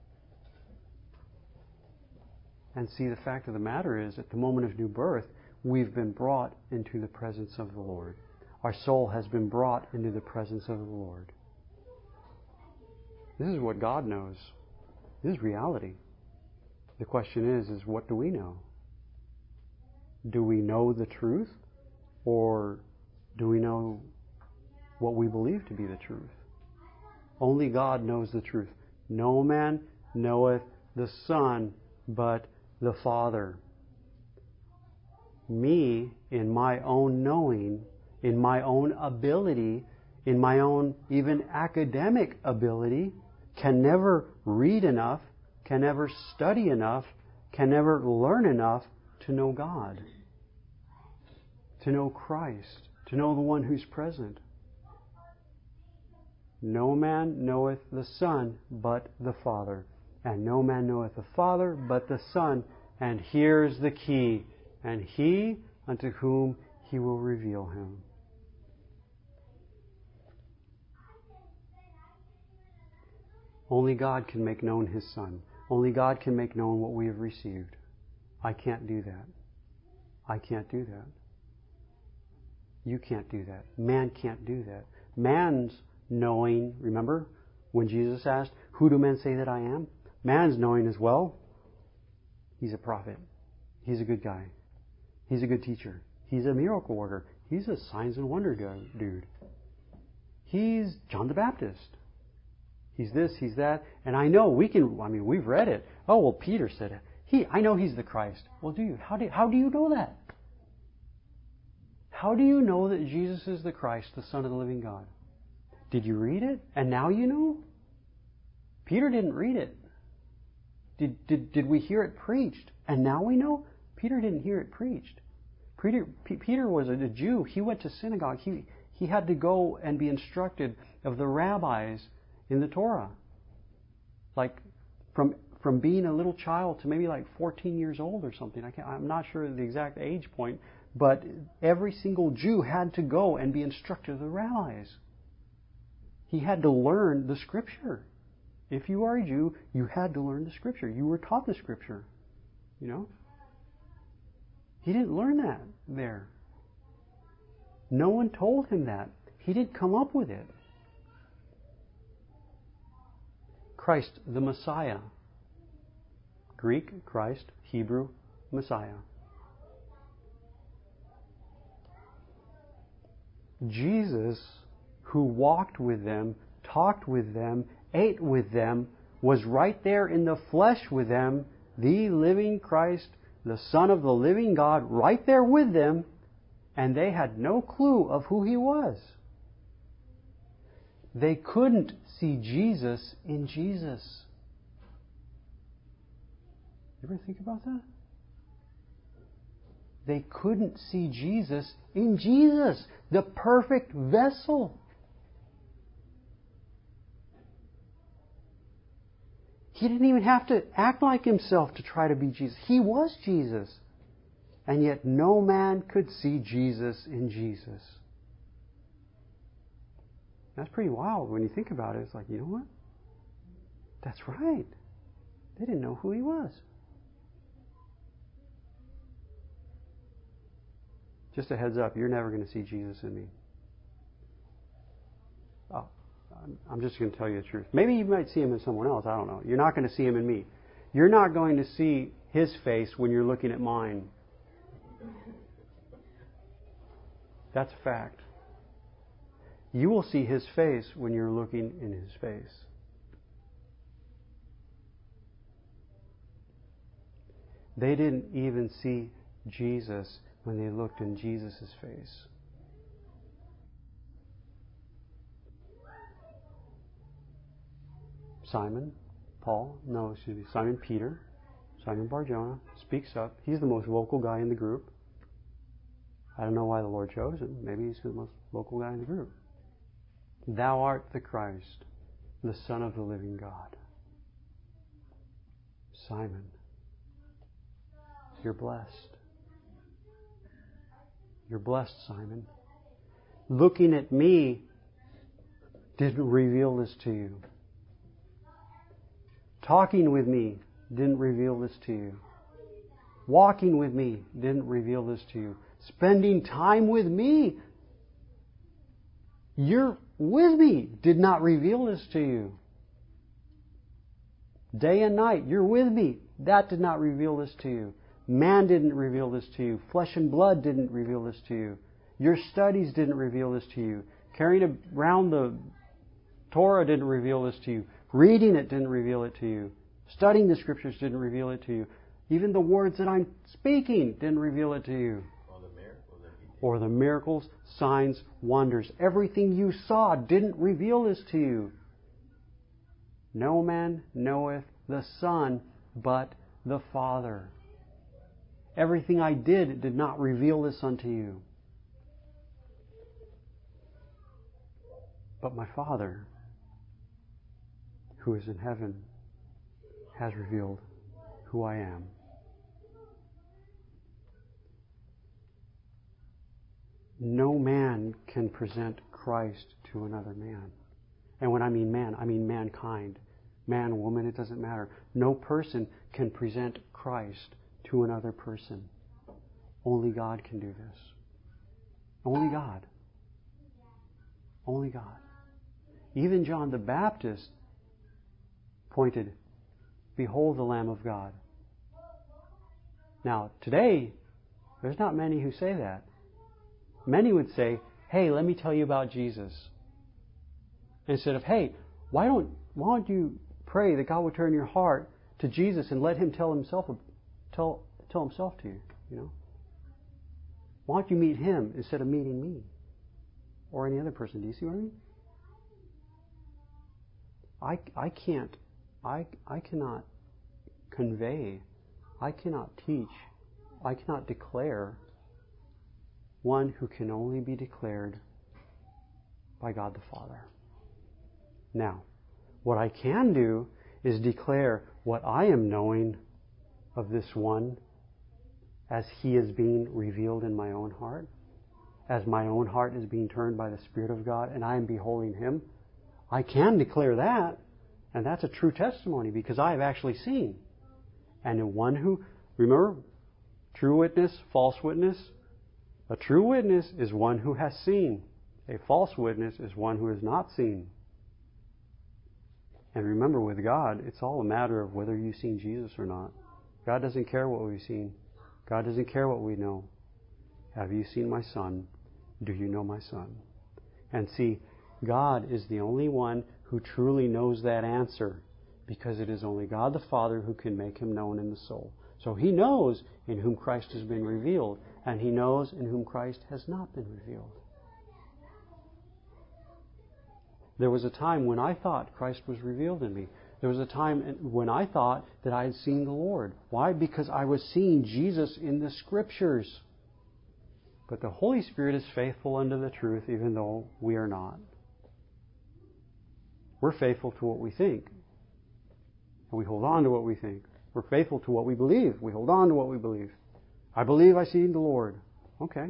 And see, the fact of the matter is, at the moment of new birth, we've been brought into the presence of the Lord. Our soul has been brought into the presence of the Lord. This is what God knows. This is reality. The question is, is what do we know? Do we know the truth? Or do we know what we believe to be the truth? Only God knows the truth. No man knoweth the Son but the Father. Me, in my own knowing, in my own ability, in my own even academic ability, can never read enough, can never study enough, can never learn enough to know God, to know Christ, to know the one who's present. No man knoweth the Son but the Father, and no man knoweth the Father but the Son, and here's the key, and he unto whom he will reveal him. Only God can make known His Son. Only God can make known what we have received. I can't do that. I can't do that. You can't do that. Man can't do that. Man's knowing, remember when Jesus asked, who do men say that I am? Man's knowing as well, he's a prophet. He's a good guy. He's a good teacher. He's a miracle worker. He's a signs and wonder dude. He's John the Baptist. He's this, he's that. And I know we can, I mean, we've read it. Oh, well, Peter said it. He, I know he's the Christ. Well, do you? How do, how do you know that? How do you know that Jesus is the Christ, the Son of the living God? Did you read it? And now you know? Peter didn't read it. Did, did, did we hear it preached? And now we know? Peter didn't hear it preached. Peter, P- Peter was a, a Jew. He went to synagogue. He, he had to go and be instructed of the rabbis in the Torah. Like from from being a little child to maybe like fourteen years old or something. I can't, I'm not sure the exact age point, but every single Jew had to go and be instructed of the rabbis. He had to learn the Scripture. If you are a Jew, you had to learn the Scripture. You were taught the Scripture. You know? He didn't learn that there. No one told him that. He didn't come up with it. Christ, the Messiah. Greek, Christ. Hebrew, Messiah. Jesus, who walked with them, talked with them, ate with them, was right there in the flesh with them, the living Christ, the Son of the living God, right there with them, and they had no clue of who He was. They couldn't see Jesus in Jesus. You ever think about that? They couldn't see Jesus in Jesus, the perfect vessel. He didn't even have to act like Himself to try to be Jesus. He was Jesus. And yet no man could see Jesus in Jesus. That's pretty wild when you think about it. It's like, you know what? That's right. They didn't know who He was. Just a heads up, you're never going to see Jesus in me. Oh, I'm just going to tell you the truth. Maybe you might see Him in someone else. I don't know. You're not going to see Him in me. You're not going to see His face when you're looking at mine. That's a fact. You will see His face when you're looking in His face. They didn't even see Jesus when they looked in Jesus' face. Simon, Paul, no, excuse me, Simon Peter, Simon Bar-Jonah speaks up. He's the most vocal guy in the group. I don't know why the Lord chose him. Maybe he's the most vocal guy in the group. Thou art the Christ, the Son of the living God. Simon, you're blessed. You're blessed, Simon. Looking at me didn't reveal this to you. Talking with me didn't reveal this to you. Walking with me didn't reveal this to you. Spending time with me, you're with me, did not reveal this to you. Day and night, you're with me. That did not reveal this to you. Man didn't reveal this to you. Flesh and blood didn't reveal this to you. Your studies didn't reveal this to you. Carrying around the Torah didn't reveal this to you. Reading it didn't reveal it to you. Studying the Scriptures didn't reveal it to you. Even the words that I'm speaking didn't reveal it to you. Or the miracles, that he did. Or the miracles, signs, wonders. Everything you saw didn't reveal this to you. No man knoweth the Son but the Father. Everything I did did not reveal this unto you. But my Father, who is in heaven, has revealed who I am. No man can present Christ to another man. And when I mean man, I mean mankind. Man, woman, it doesn't matter. No person can present Christ to another person. Only God can do this. Only God. Only God. Even John the Baptist pointed, behold the Lamb of God. Now, today, there's not many who say that. Many would say, hey, let me tell you about Jesus. Instead of, hey, why don't why don't you pray that God will turn your heart to Jesus and let Him tell Himself tell tell Himself to you, you know? Why don't you meet Him instead of meeting me? Or any other person. Do you see what I mean? I, I can't, I, I cannot convey, I cannot teach, I cannot declare one who can only be declared by God the Father. Now, what I can do is declare what I am knowing of this one as He is being revealed in my own heart, as my own heart is being turned by the Spirit of God and I am beholding Him. I can declare that, and that's a true testimony because I have actually seen. And the one who, remember, true witness, false witness. A true witness is one who has seen. A false witness is one who has not seen. And remember, with God, it's all a matter of whether you've seen Jesus or not. God doesn't care what we've seen. God doesn't care what we know. Have you seen my Son? Do you know my Son? And see, God is the only one who truly knows that answer, because it is only God the Father who can make Him known in the soul. So He knows in whom Christ has been revealed, and He knows in whom Christ has not been revealed. There was a time when I thought Christ was revealed in me. There was a time when I thought that I had seen the Lord. Why? Because I was seeing Jesus in the Scriptures. But the Holy Spirit is faithful unto the truth, even though we are not. We're faithful to what we think. And we hold on to what we think. We're faithful to what we believe. We hold on to what we believe. I believe I see the Lord. Okay.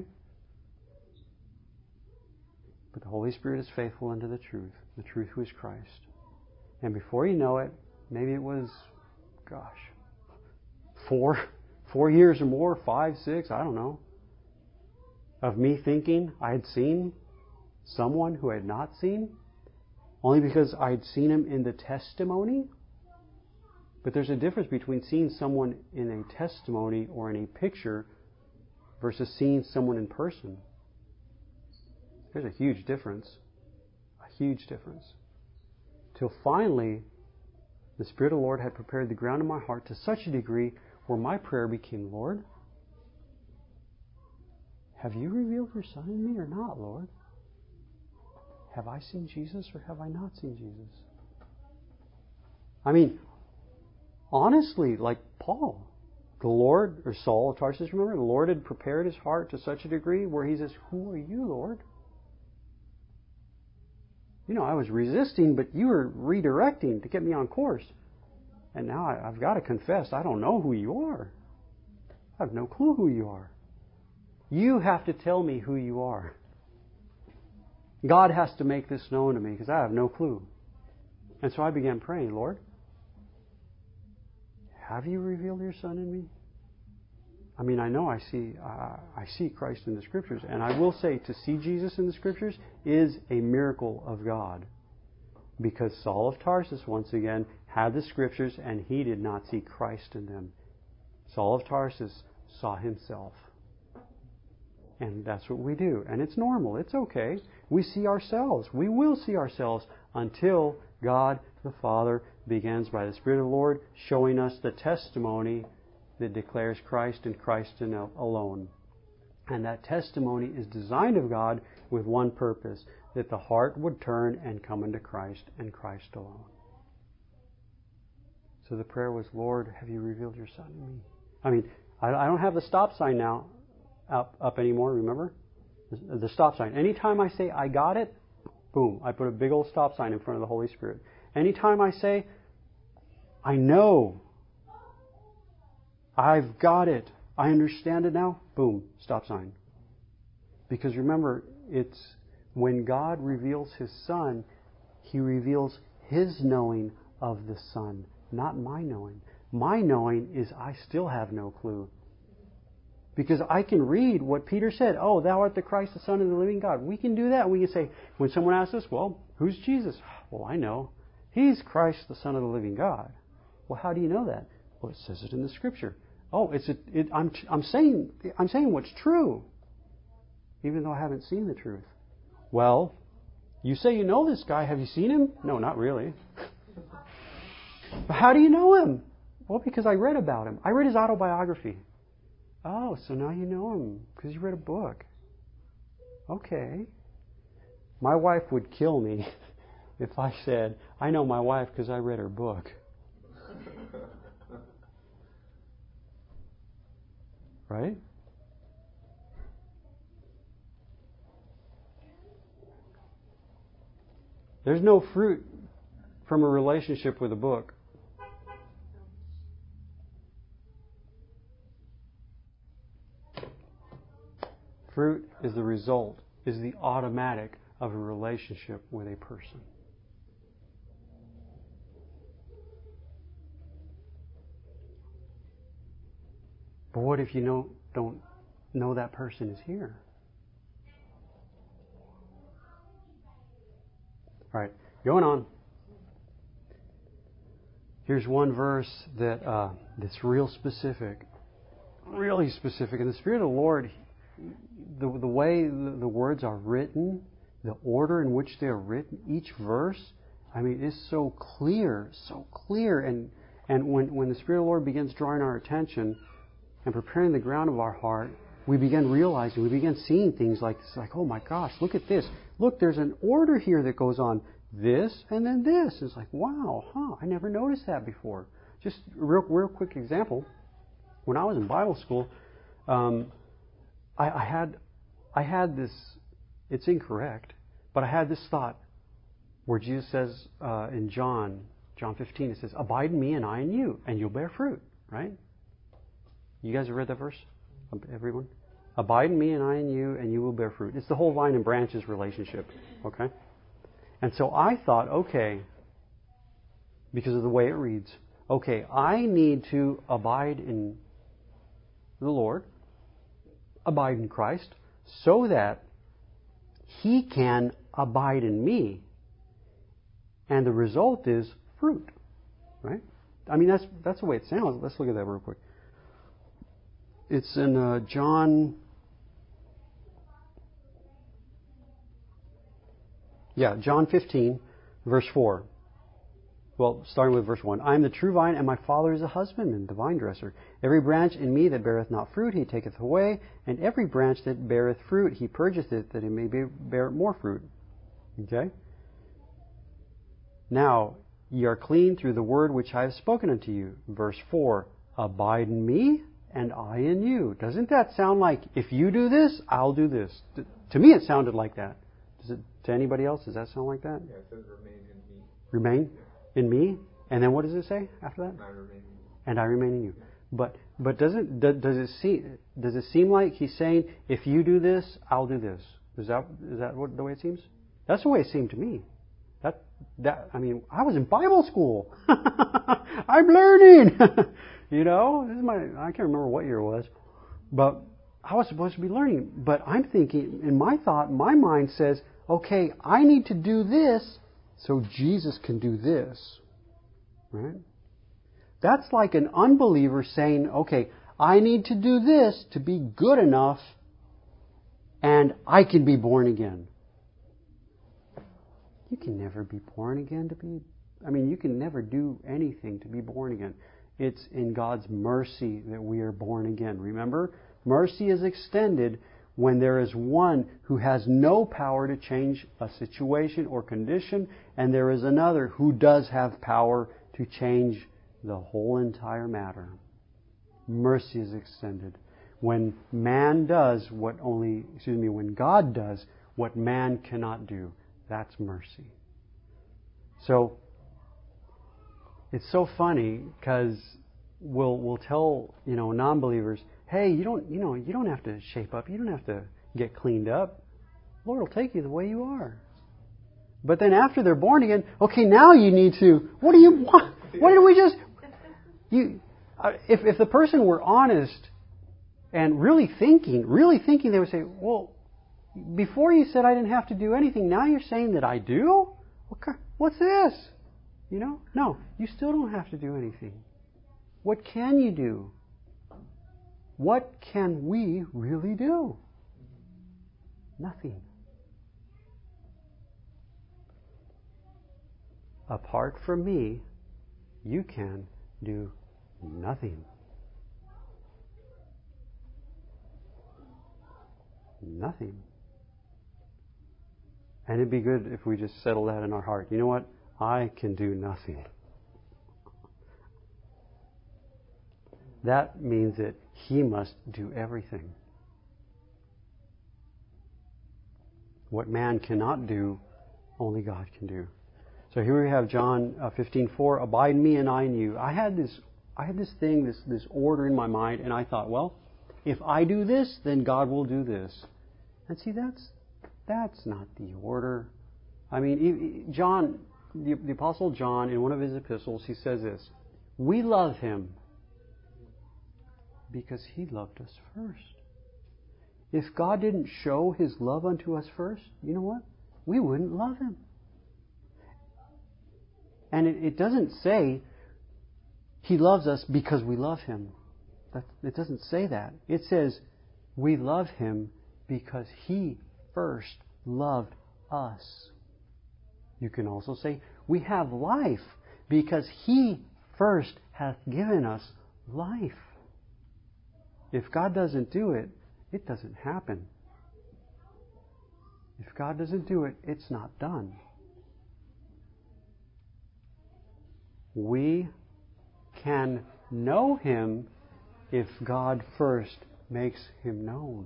But the Holy Spirit is faithful unto the truth. The truth who is Christ. And before you know it, maybe it was gosh, four, four years or more, five, six, I don't know, of me thinking I had seen someone who I had not seen, only because I had seen him in the testimony. But there's a difference between seeing someone in a testimony or in a picture versus seeing someone in person. There's a huge difference. A huge difference. Till finally, the Spirit of the Lord had prepared the ground of my heart to such a degree where my prayer became, Lord, have you revealed your Son in me or not, Lord? Have I seen Jesus or have I not seen Jesus? I mean, honestly, like Paul, the Lord, or Saul of Tarsus, remember, the Lord had prepared his heart to such a degree where he says, who are you, Lord? You know, I was resisting, but you were redirecting to get me on course. And now I, I've got to confess, I don't know who you are. I have no clue who you are. You have to tell me who you are. God has to make this known to me because I have no clue. And so I began praying, Lord, have you revealed your Son in me? I mean, I know I see uh, I see Christ in the Scriptures. And I will say, to see Jesus in the Scriptures is a miracle of God. Because Saul of Tarsus, once again, had the Scriptures and he did not see Christ in them. Saul of Tarsus saw himself. And that's what we do. And it's normal. It's okay. We see ourselves. We will see ourselves until God the Father begins by the Spirit of the Lord showing us the testimony that declares Christ and Christ alone. And that testimony is designed of God with one purpose, that the heart would turn and come into Christ and Christ alone. So the prayer was, Lord, have you revealed your Son in me? I mean, I don't have the stop sign now up, up anymore, remember? The stop sign. Anytime I say, I got it, boom, I put a big old stop sign in front of the Holy Spirit. Anytime I say, I know, I've got it, I understand it now, boom, stop sign. Because remember, it's when God reveals His Son, He reveals His knowing of the Son, not my knowing. My knowing is I still have no clue. Because I can read what Peter said, oh, thou art the Christ, the Son of the living God. We can do that. We can say, when someone asks us, well, who's Jesus? Well, I know. He's Christ, the Son of the living God. Well, how do you know that? Well, it says it in the Scripture. Oh, it's a, it, I'm I'm saying I'm saying what's true, even though I haven't seen the truth. Well, you say you know this guy. Have you seen him? No, not really. But how do you know him? Well, because I read about him. I read his autobiography. Oh, so now you know him because you read a book. Okay. My wife would kill me if I said, I know my wife because I read her book. Right? There's no fruit from a relationship with a book. Fruit is the result, is the automatic of a relationship with a person. But what if you know, don't know that person is here? All right, going on. Here's one verse that uh, that's real specific, really specific. And the Spirit of the Lord, the the way the, the words are written, the order in which they are written, each verse, I mean, is so clear, so clear. And and when when the Spirit of the Lord begins drawing our attention and preparing the ground of our heart, we begin realizing, we begin seeing things like this, like, oh my gosh, look at this. Look, there's an order here that goes on. This and then this. It's like, wow, huh, I never noticed that before. Just a real, real quick example. When I was in Bible school, um, I, I had I had this, it's incorrect, but I had this thought where Jesus says uh, in John, John fifteen, it says, abide in me and I in you, and you'll bear fruit, right? You guys have read that verse? Everyone? Abide in me and I in you, and you will bear fruit. It's the whole vine and branches relationship, okay? And so I thought, okay, because of the way it reads, okay, I need to abide in the Lord, abide in Christ, so that He can abide in me. And the result is fruit. Right? I mean, that's that's the way it sounds. Let's look at that real quick. It's in uh, John... Yeah, John fifteen, verse four. Well, starting with verse one. I am the true vine, and my Father is a husbandman, the vine dresser. Every branch in me that beareth not fruit, He taketh away, and every branch that beareth fruit, He purgeth it, that it may bear more fruit. Okay? Now, ye are clean through the word which I have spoken unto you. Verse four. Abide in me, and I in you. Doesn't that sound like, if you do this, I'll do this? To me, it sounded like that. Does it, to anybody else, does that sound like that? Yeah, it says remain in me. Remain in me? And then what does it say after that? And I remain in you. And I remain in you. But but doesn't does, does it seem does it seem like He's saying, if you do this, I'll do this? Is that is that what the way it seems? That's the way it seemed to me. That that I mean, I was in Bible school. I'm learning. You know, this is my I can't remember what year it was, but I was supposed to be learning. But I'm thinking, in my thought, my mind says, okay, I need to do this so Jesus can do this. Right? That's like an unbeliever saying, okay, I need to do this to be good enough and I can be born again. You can never be born again to be... I mean, you can never do anything to be born again. It's in God's mercy that we are born again. Remember? Mercy is extended when there is one who has no power to change a situation or condition, and there is another who does have power to change the whole entire matter. Mercy is extended. When man does what only, excuse me, when God does what man cannot do, that's mercy. So, it's so funny because we'll we'll tell, you know, non-believers, hey, you don't you know you don't have to shape up, you don't have to get cleaned up. The Lord will take you the way you are. But then after they're born again, okay, now you need to. What do you want? What did we just? You, uh, if if the person were honest and really thinking, really thinking, they would say, well, before you said I didn't have to do anything, now you're saying that I do? What, what's this? You know? No, you still don't have to do anything. What can you do? What can we really do? Nothing. Apart from me, you can do nothing. Nothing. And it'd be good if we just settle that in our heart. You know what? I can do nothing. That means that He must do everything. What man cannot do, only God can do. So here we have John fifteen four. Abide in me and I in you. I had this, I had this thing, this this order in my mind, and I thought, well, if I do this, then God will do this. And see, that's that's not the order. I mean, John, the, the Apostle John, in one of his epistles, he says this: we love Him because He loved us first. If God didn't show His love unto us first, you know what? We wouldn't love Him. And it, it doesn't say He loves us because we love Him. That, it doesn't say that. It says we love Him because He first loved us. You can also say we have life because He first hath given us life. If God doesn't do it, it doesn't happen. If God doesn't do it, it's not done. We can know Him if God first makes Him known.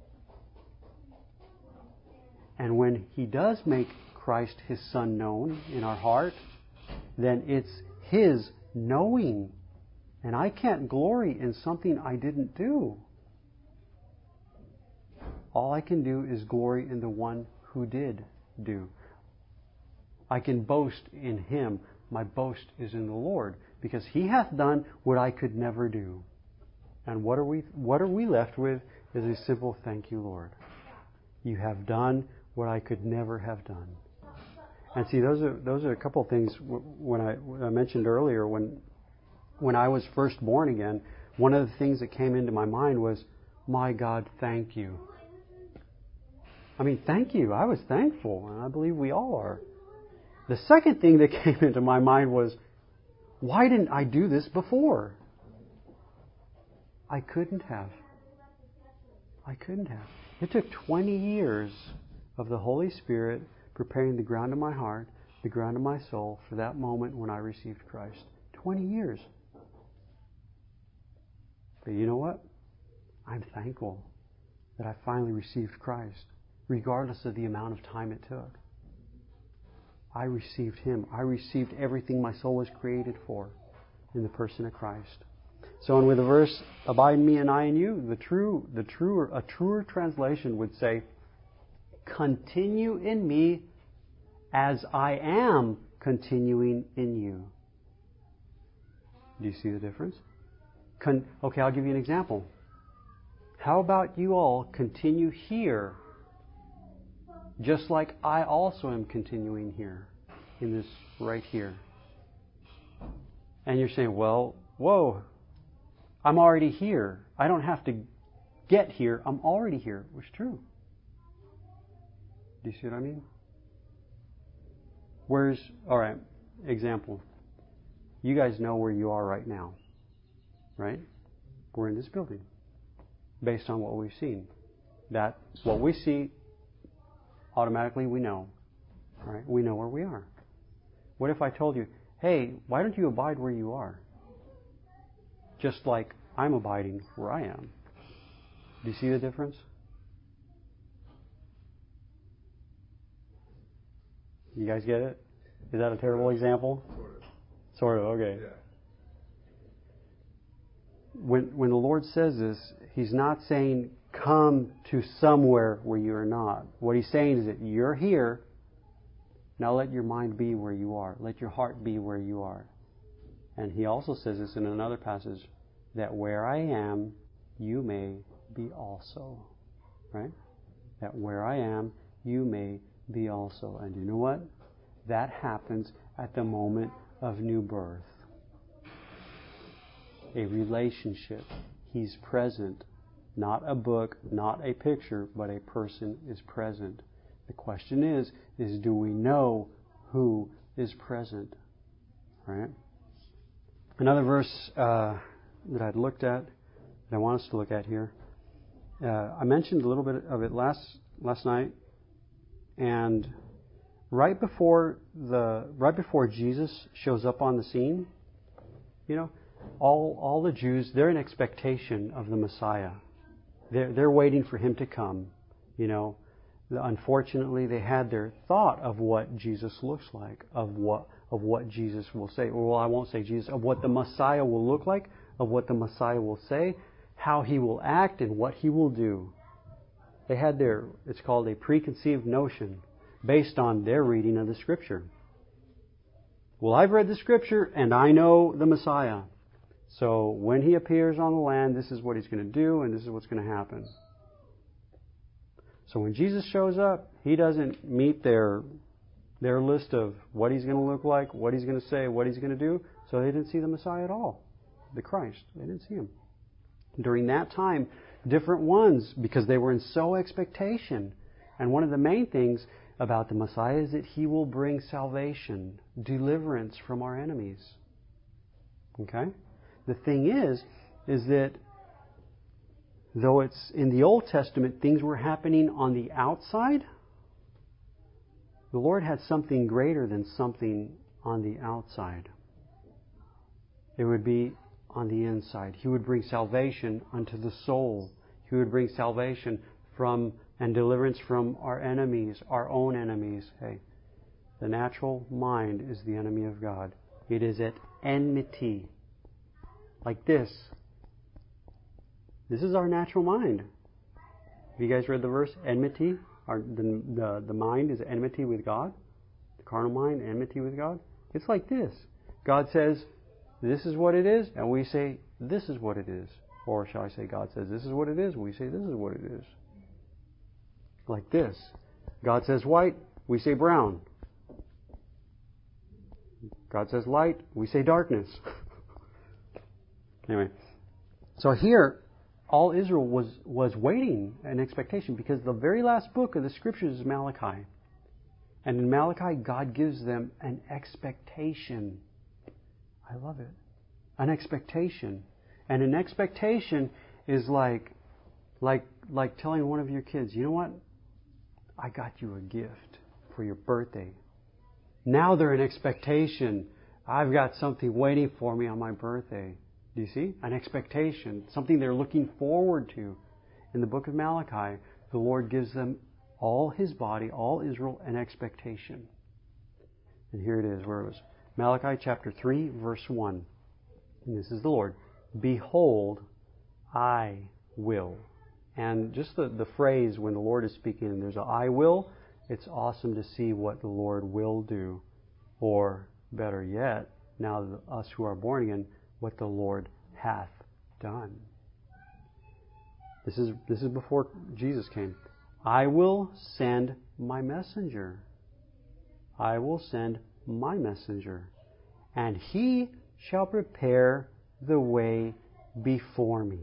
And when He does make Christ His Son known in our heart, then it's His knowing. And I can't glory in something I didn't do. All I can do is glory in the one who did do. I can boast in Him My boast is in the Lord, because He hath done what I could never do. And what are we what are we left with is a simple thank you, Lord. You have done what I could never have done. And see, those are those are a couple of things when I, when I mentioned earlier when when I was first born again, one of the things that came into my mind was, my God, thank you. I mean, thank you. I was thankful, and I believe we all are. The second thing that came into my mind was, why didn't I do this before? I couldn't have. I couldn't have. It took twenty years of the Holy Spirit preparing the ground of my heart, the ground of my soul, for that moment when I received Christ. twenty years. But you know what? I'm thankful that I finally received Christ, regardless of the amount of time it took. I received Him. I received everything my soul was created for in the person of Christ. So, and with the verse, abide in me and I in you, the true, the truer, a truer translation would say, continue in me as I am continuing in you. Do you see the difference? Con- okay, I'll give you an example. How about you all continue here, just like I also am continuing here, in this right here. And you're saying, well, whoa, I'm already here. I don't have to get here. I'm already here. Which is true. Do you see what I mean? Where's, all right, example. You guys know where you are right now, right? We're in this building, based on what we've seen. That, what we see, automatically we know, right? We know where we are. What if I told you, hey, why don't you abide where you are? Just like I'm abiding where I am. Do you see the difference? You guys get it? Is that a terrible example? Sort of. Sort of, okay. Yeah. When, when the Lord says this, He's not saying, come to somewhere where you are not. What He's saying is that you're here. Now let your mind be where you are. Let your heart be where you are. And He also says this in another passage, that where I am, you may be also. Right? That where I am, you may be also. And you know what? That happens at the moment of new birth. A relationship. He's present. Not a book, not a picture, but a person is present. The question is, is do we know who is present? Right? Another verse uh, that I'd looked at, that I want us to look at here. Uh, I mentioned a little bit of it last last night, and right before the right before Jesus shows up on the scene, you know, all all the Jews, they're in expectation of the Messiah. They're they're waiting for Him to come. You know, unfortunately, they had their thought of what Jesus looks like, of what of what Jesus will say. Well, I won't say Jesus, of what the Messiah will look like, of what the Messiah will say, how He will act, and what He will do. They had their, it's called a preconceived notion based on their reading of the Scripture. Well, I've read the Scripture and I know the Messiah. So when He appears on the land, this is what He's going to do and this is what's going to happen. So when Jesus shows up, He doesn't meet their their list of what He's going to look like, what He's going to say, what He's going to do. So they didn't see the Messiah at all. The Christ. They didn't see Him. During that time, different ones, because they were in so expectation. And one of the main things about the Messiah is that He will bring salvation, deliverance from our enemies. Okay? The thing is, is that though it's in the Old Testament, things were happening on the outside, the Lord had something greater than something on the outside. It would be on the inside. He would bring salvation unto the soul. He would bring salvation from and deliverance from our enemies, our own enemies. Hey, the natural mind is the enemy of God. It is at enmity. Like this. This is our natural mind. Have you guys read the verse? Enmity. Our, the, the, the mind is enmity with God. The carnal mind, enmity with God. It's like this. God says, this is what it is, and we say, this is what it is. Or shall I say, God says, this is what it is, and we say, this is what it is. Like this. God says white, we say brown. God says light, we say darkness. Anyway, so here, all Israel was, was waiting in expectation, because the very last book of the Scriptures is Malachi. And in Malachi, God gives them an expectation. I love it. An expectation. And an expectation is like, like, like telling one of your kids, you know what? I got you a gift for your birthday. Now they're in expectation. I've got something waiting for me on my birthday. Do you see? An expectation. Something they're looking forward to. In the book of Malachi, the Lord gives them, all His body, all Israel, an expectation. And here it is, where it was. Malachi chapter three, verse one. And this is the Lord. Behold, I will. And just the, the phrase when the Lord is speaking, and there's a I will, it's awesome to see what the Lord will do. Or, better yet, now us who are born again, what the Lord hath done. This is this is before Jesus came. I will send my messenger. I will send my messenger. And he shall prepare the way before me.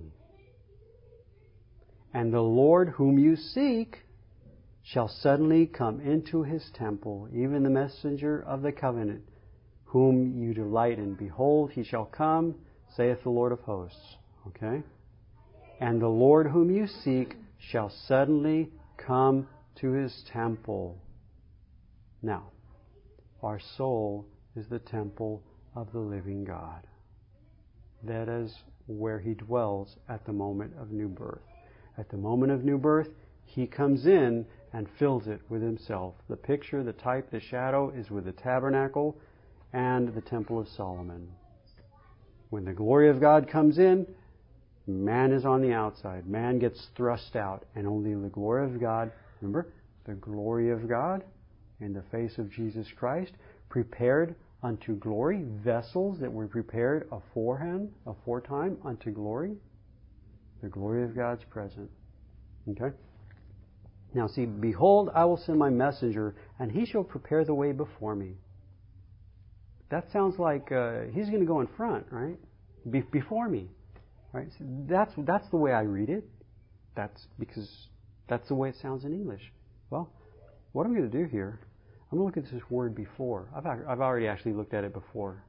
And the Lord whom you seek shall suddenly come into his temple, even the messenger of the covenant, whom you delight in. Behold, he shall come, saith the Lord of hosts. Okay? And the Lord whom you seek shall suddenly come to his temple. Now, our soul is the temple of the living God. That is where he dwells at the moment of new birth. At the moment of new birth, he comes in and fills it with himself. The picture, the type, the shadow is with the tabernacle and the temple of Solomon. When the glory of God comes in, man is on the outside. Man gets thrust out. And only the glory of God, remember, the glory of God in the face of Jesus Christ, prepared unto glory, vessels that were prepared aforehand, aforetime unto glory. The glory of God's present. Okay? Now see, behold, I will send my messenger, and he shall prepare the way before me. That sounds like uh, he's going to go in front, right? Be- before me. Right? So that's that's the way I read it. That's because that's the way it sounds in English. Well, what I'm going to do here, I'm going to look at this word before. I've I've already actually looked at it before.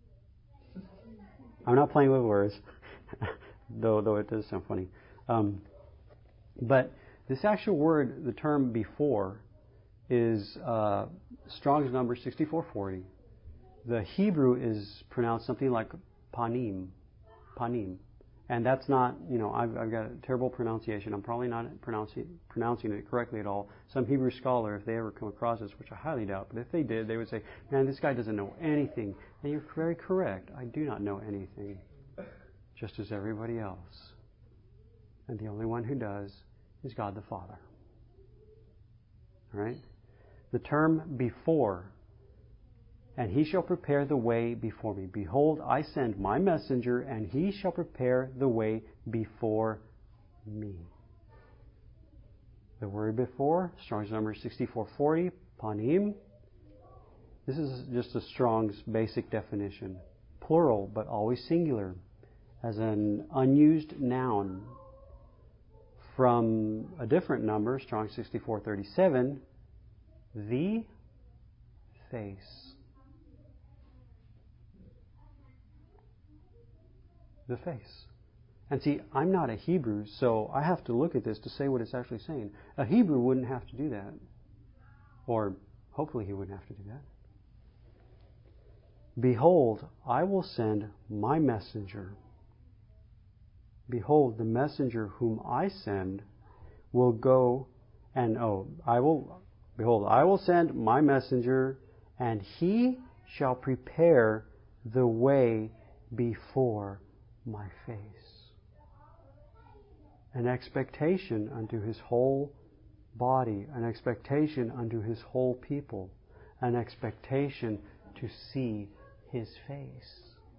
I'm not playing with words, though though it does sound funny. Um, but this actual word, the term before, is uh, Strong's number sixty-four forty. The Hebrew is pronounced something like panim, panim. And that's not, you know, I've, I've got a terrible pronunciation. I'm probably not pronouncing pronouncing it correctly at all. Some Hebrew scholar, if they ever come across this, which I highly doubt, but if they did, they would say, man, this guy doesn't know anything. And you're very correct. I do not know anything, just as everybody else. And the only one who does is God the Father. All right? The term before, and he shall prepare the way before me. Behold, I send my messenger, and he shall prepare the way before me. The word before, Strong's number sixty-four forty, panim. This is just a Strong's basic definition. Plural, but always singular, as an unused noun. From a different number, Strong sixty-four thirty-seven, the face. The face. And see, I'm not a Hebrew, so I have to look at this to say what it's actually saying. A Hebrew wouldn't have to do that. Or hopefully he wouldn't have to do that. Behold, I will send my messenger. Behold, the messenger whom I send will go and, oh, I will, behold, I will send my messenger, and he shall prepare the way before my face. An expectation unto his whole body, an expectation unto his whole people, an expectation to see His face.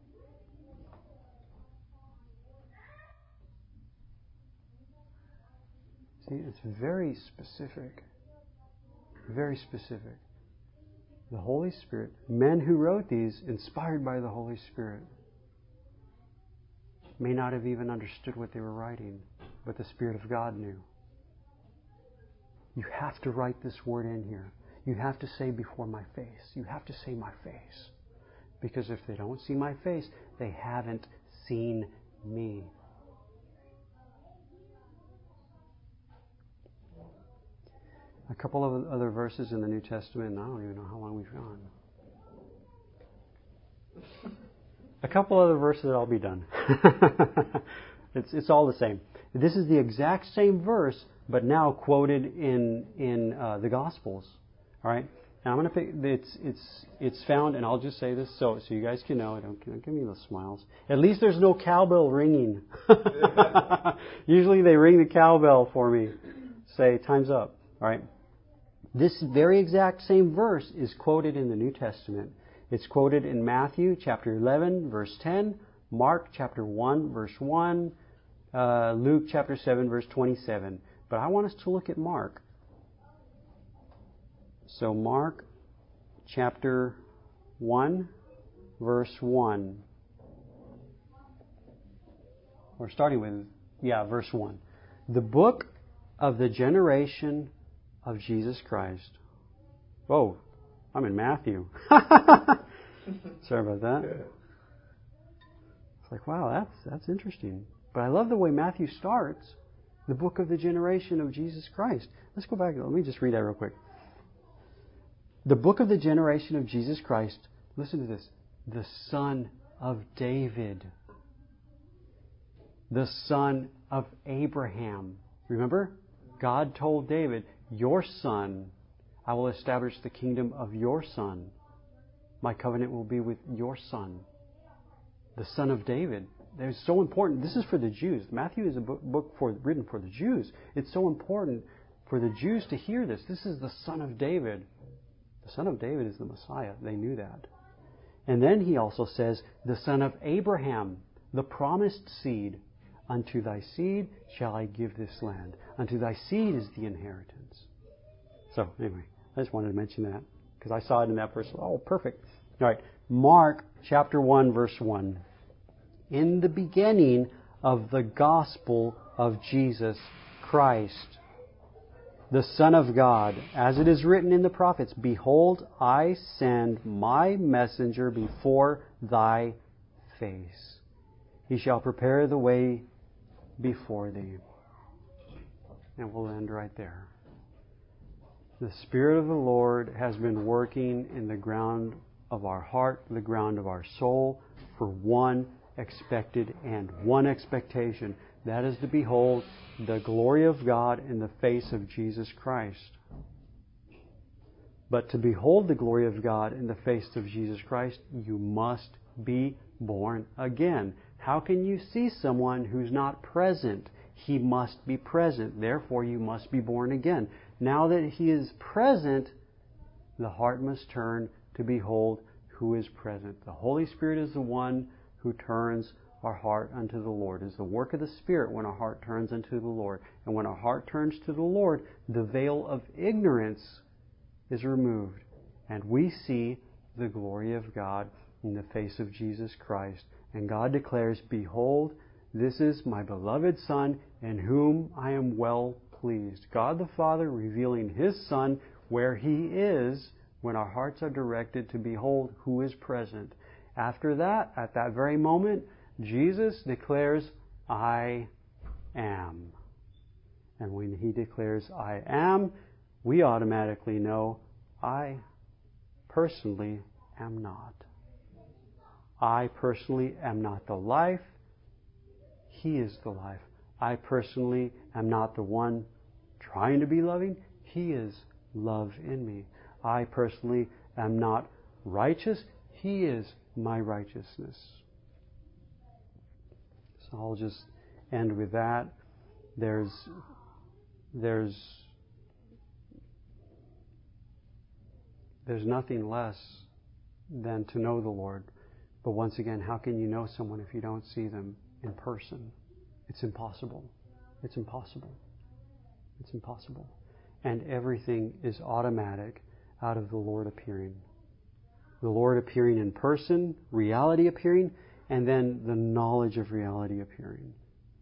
See, it's very specific. Very specific. The Holy Spirit, men who wrote these, inspired by the Holy Spirit, may not have even understood what they were writing, but the Spirit of God knew. You have to write this word in here. You have to say before my face. You have to say my face. Because if they don't see my face, they haven't seen me. A couple of other verses in the New Testament, and I don't even know how long we've gone. A couple other verses and I'll be done. it's, it's all the same. This is the exact same verse, but now quoted in in uh, the Gospels. All right. Now I'm going to pick. It's it's it's found, and I'll just say this so so you guys can know. Don't, don't give me those smiles. At least there's no cowbell ringing. Usually they ring the cowbell for me. Say time's up. All right. This very exact same verse is quoted in the New Testament. It's quoted in Matthew chapter eleven, verse ten, Mark chapter one, verse one, uh, Luke chapter seven, verse twenty-seven. But I want us to look at Mark. So Mark chapter one, verse one. We're starting with, yeah, verse one. The book of the generation of Jesus Christ. Whoa, I'm in Matthew. Sorry about that. It's like, wow, that's that's interesting. But I love the way Matthew starts. The book of the generation of Jesus Christ. Let's go back. Let me just read that real quick. The book of the generation of Jesus Christ. Listen to this. The son of David. The son of Abraham. Remember? God told David, your son, I will establish the kingdom of your son. My covenant will be with your son. The son of David. They're so important. This is for the Jews. Matthew is a book, book for, written for the Jews. It's so important for the Jews to hear this. This is the son of David. The son of David is the Messiah. They knew that. And then he also says, the son of Abraham, the promised seed. Unto thy seed shall I give this land. Unto thy seed is the inheritance. So, anyway, I just wanted to mention that because I saw it in that verse. Oh, perfect. All right. Mark chapter one, verse one. In the beginning of the gospel of Jesus Christ, the Son of God, as it is written in the prophets, behold, I send my messenger before thy face. He shall prepare the way before thee. And we'll end right there. The Spirit of the Lord has been working in the ground of our heart, the ground of our soul, for one expected end, one expectation. That is to behold the glory of God in the face of Jesus Christ. But to behold the glory of God in the face of Jesus Christ, you must be born again. How can you see someone who's not present? He must be present. Therefore, you must be born again. Now that He is present, the heart must turn to behold who is present. The Holy Spirit is the one who turns our heart unto the Lord. It's the work of the Spirit when our heart turns unto the Lord. And when our heart turns to the Lord, the veil of ignorance is removed. And we see the glory of God in the face of Jesus Christ. And God declares, behold, this is my beloved Son, in whom I am well pleased. God the Father revealing His Son where He is when our hearts are directed to behold who is present. After that, at that very moment, Jesus declares, I am. And when He declares, I am, we automatically know, I personally am not. I personally am not the life. He is the life. I personally am not the one trying to be loving. He is love in me. I personally am not righteous. He is my righteousness. So I'll just end with that. There's, there's, there's nothing less than to know the Lord. But once again, how can you know someone if you don't see them in person? It's impossible. It's impossible. It's impossible. And everything is automatic out of the Lord appearing. The Lord appearing in person, reality appearing, and then the knowledge of reality appearing.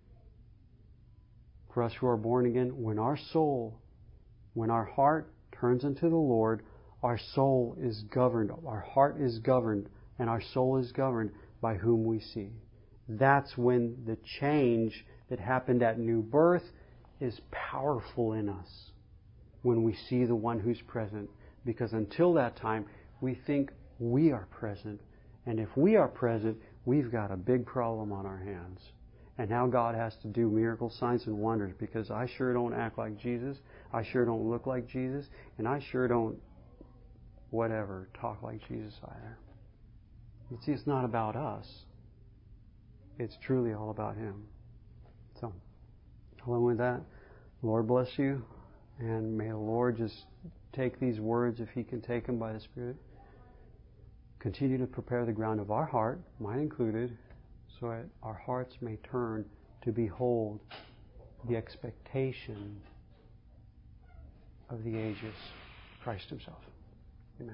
For us who are born again, when our soul, when our heart turns into the Lord, our soul is governed, our heart is governed, and our soul is governed by whom we see. That's when the change that happened at new birth is powerful in us, when we see the one who's present. Because until that time, we think we are present. And if we are present, we've got a big problem on our hands. And now God has to do miracle signs and wonders, because I sure don't act like Jesus. I sure don't look like Jesus. And I sure don't, whatever, talk like Jesus either. But see, it's not about us. It's truly all about Him. So, along with that, Lord bless you. And may the Lord just take these words, if He can take them by the Spirit. Continue to prepare the ground of our heart, mine included, so that our hearts may turn to behold the expectation of the ages, Christ Himself. Amen.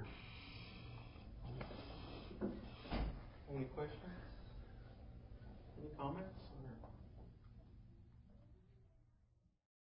Any questions? Any comments?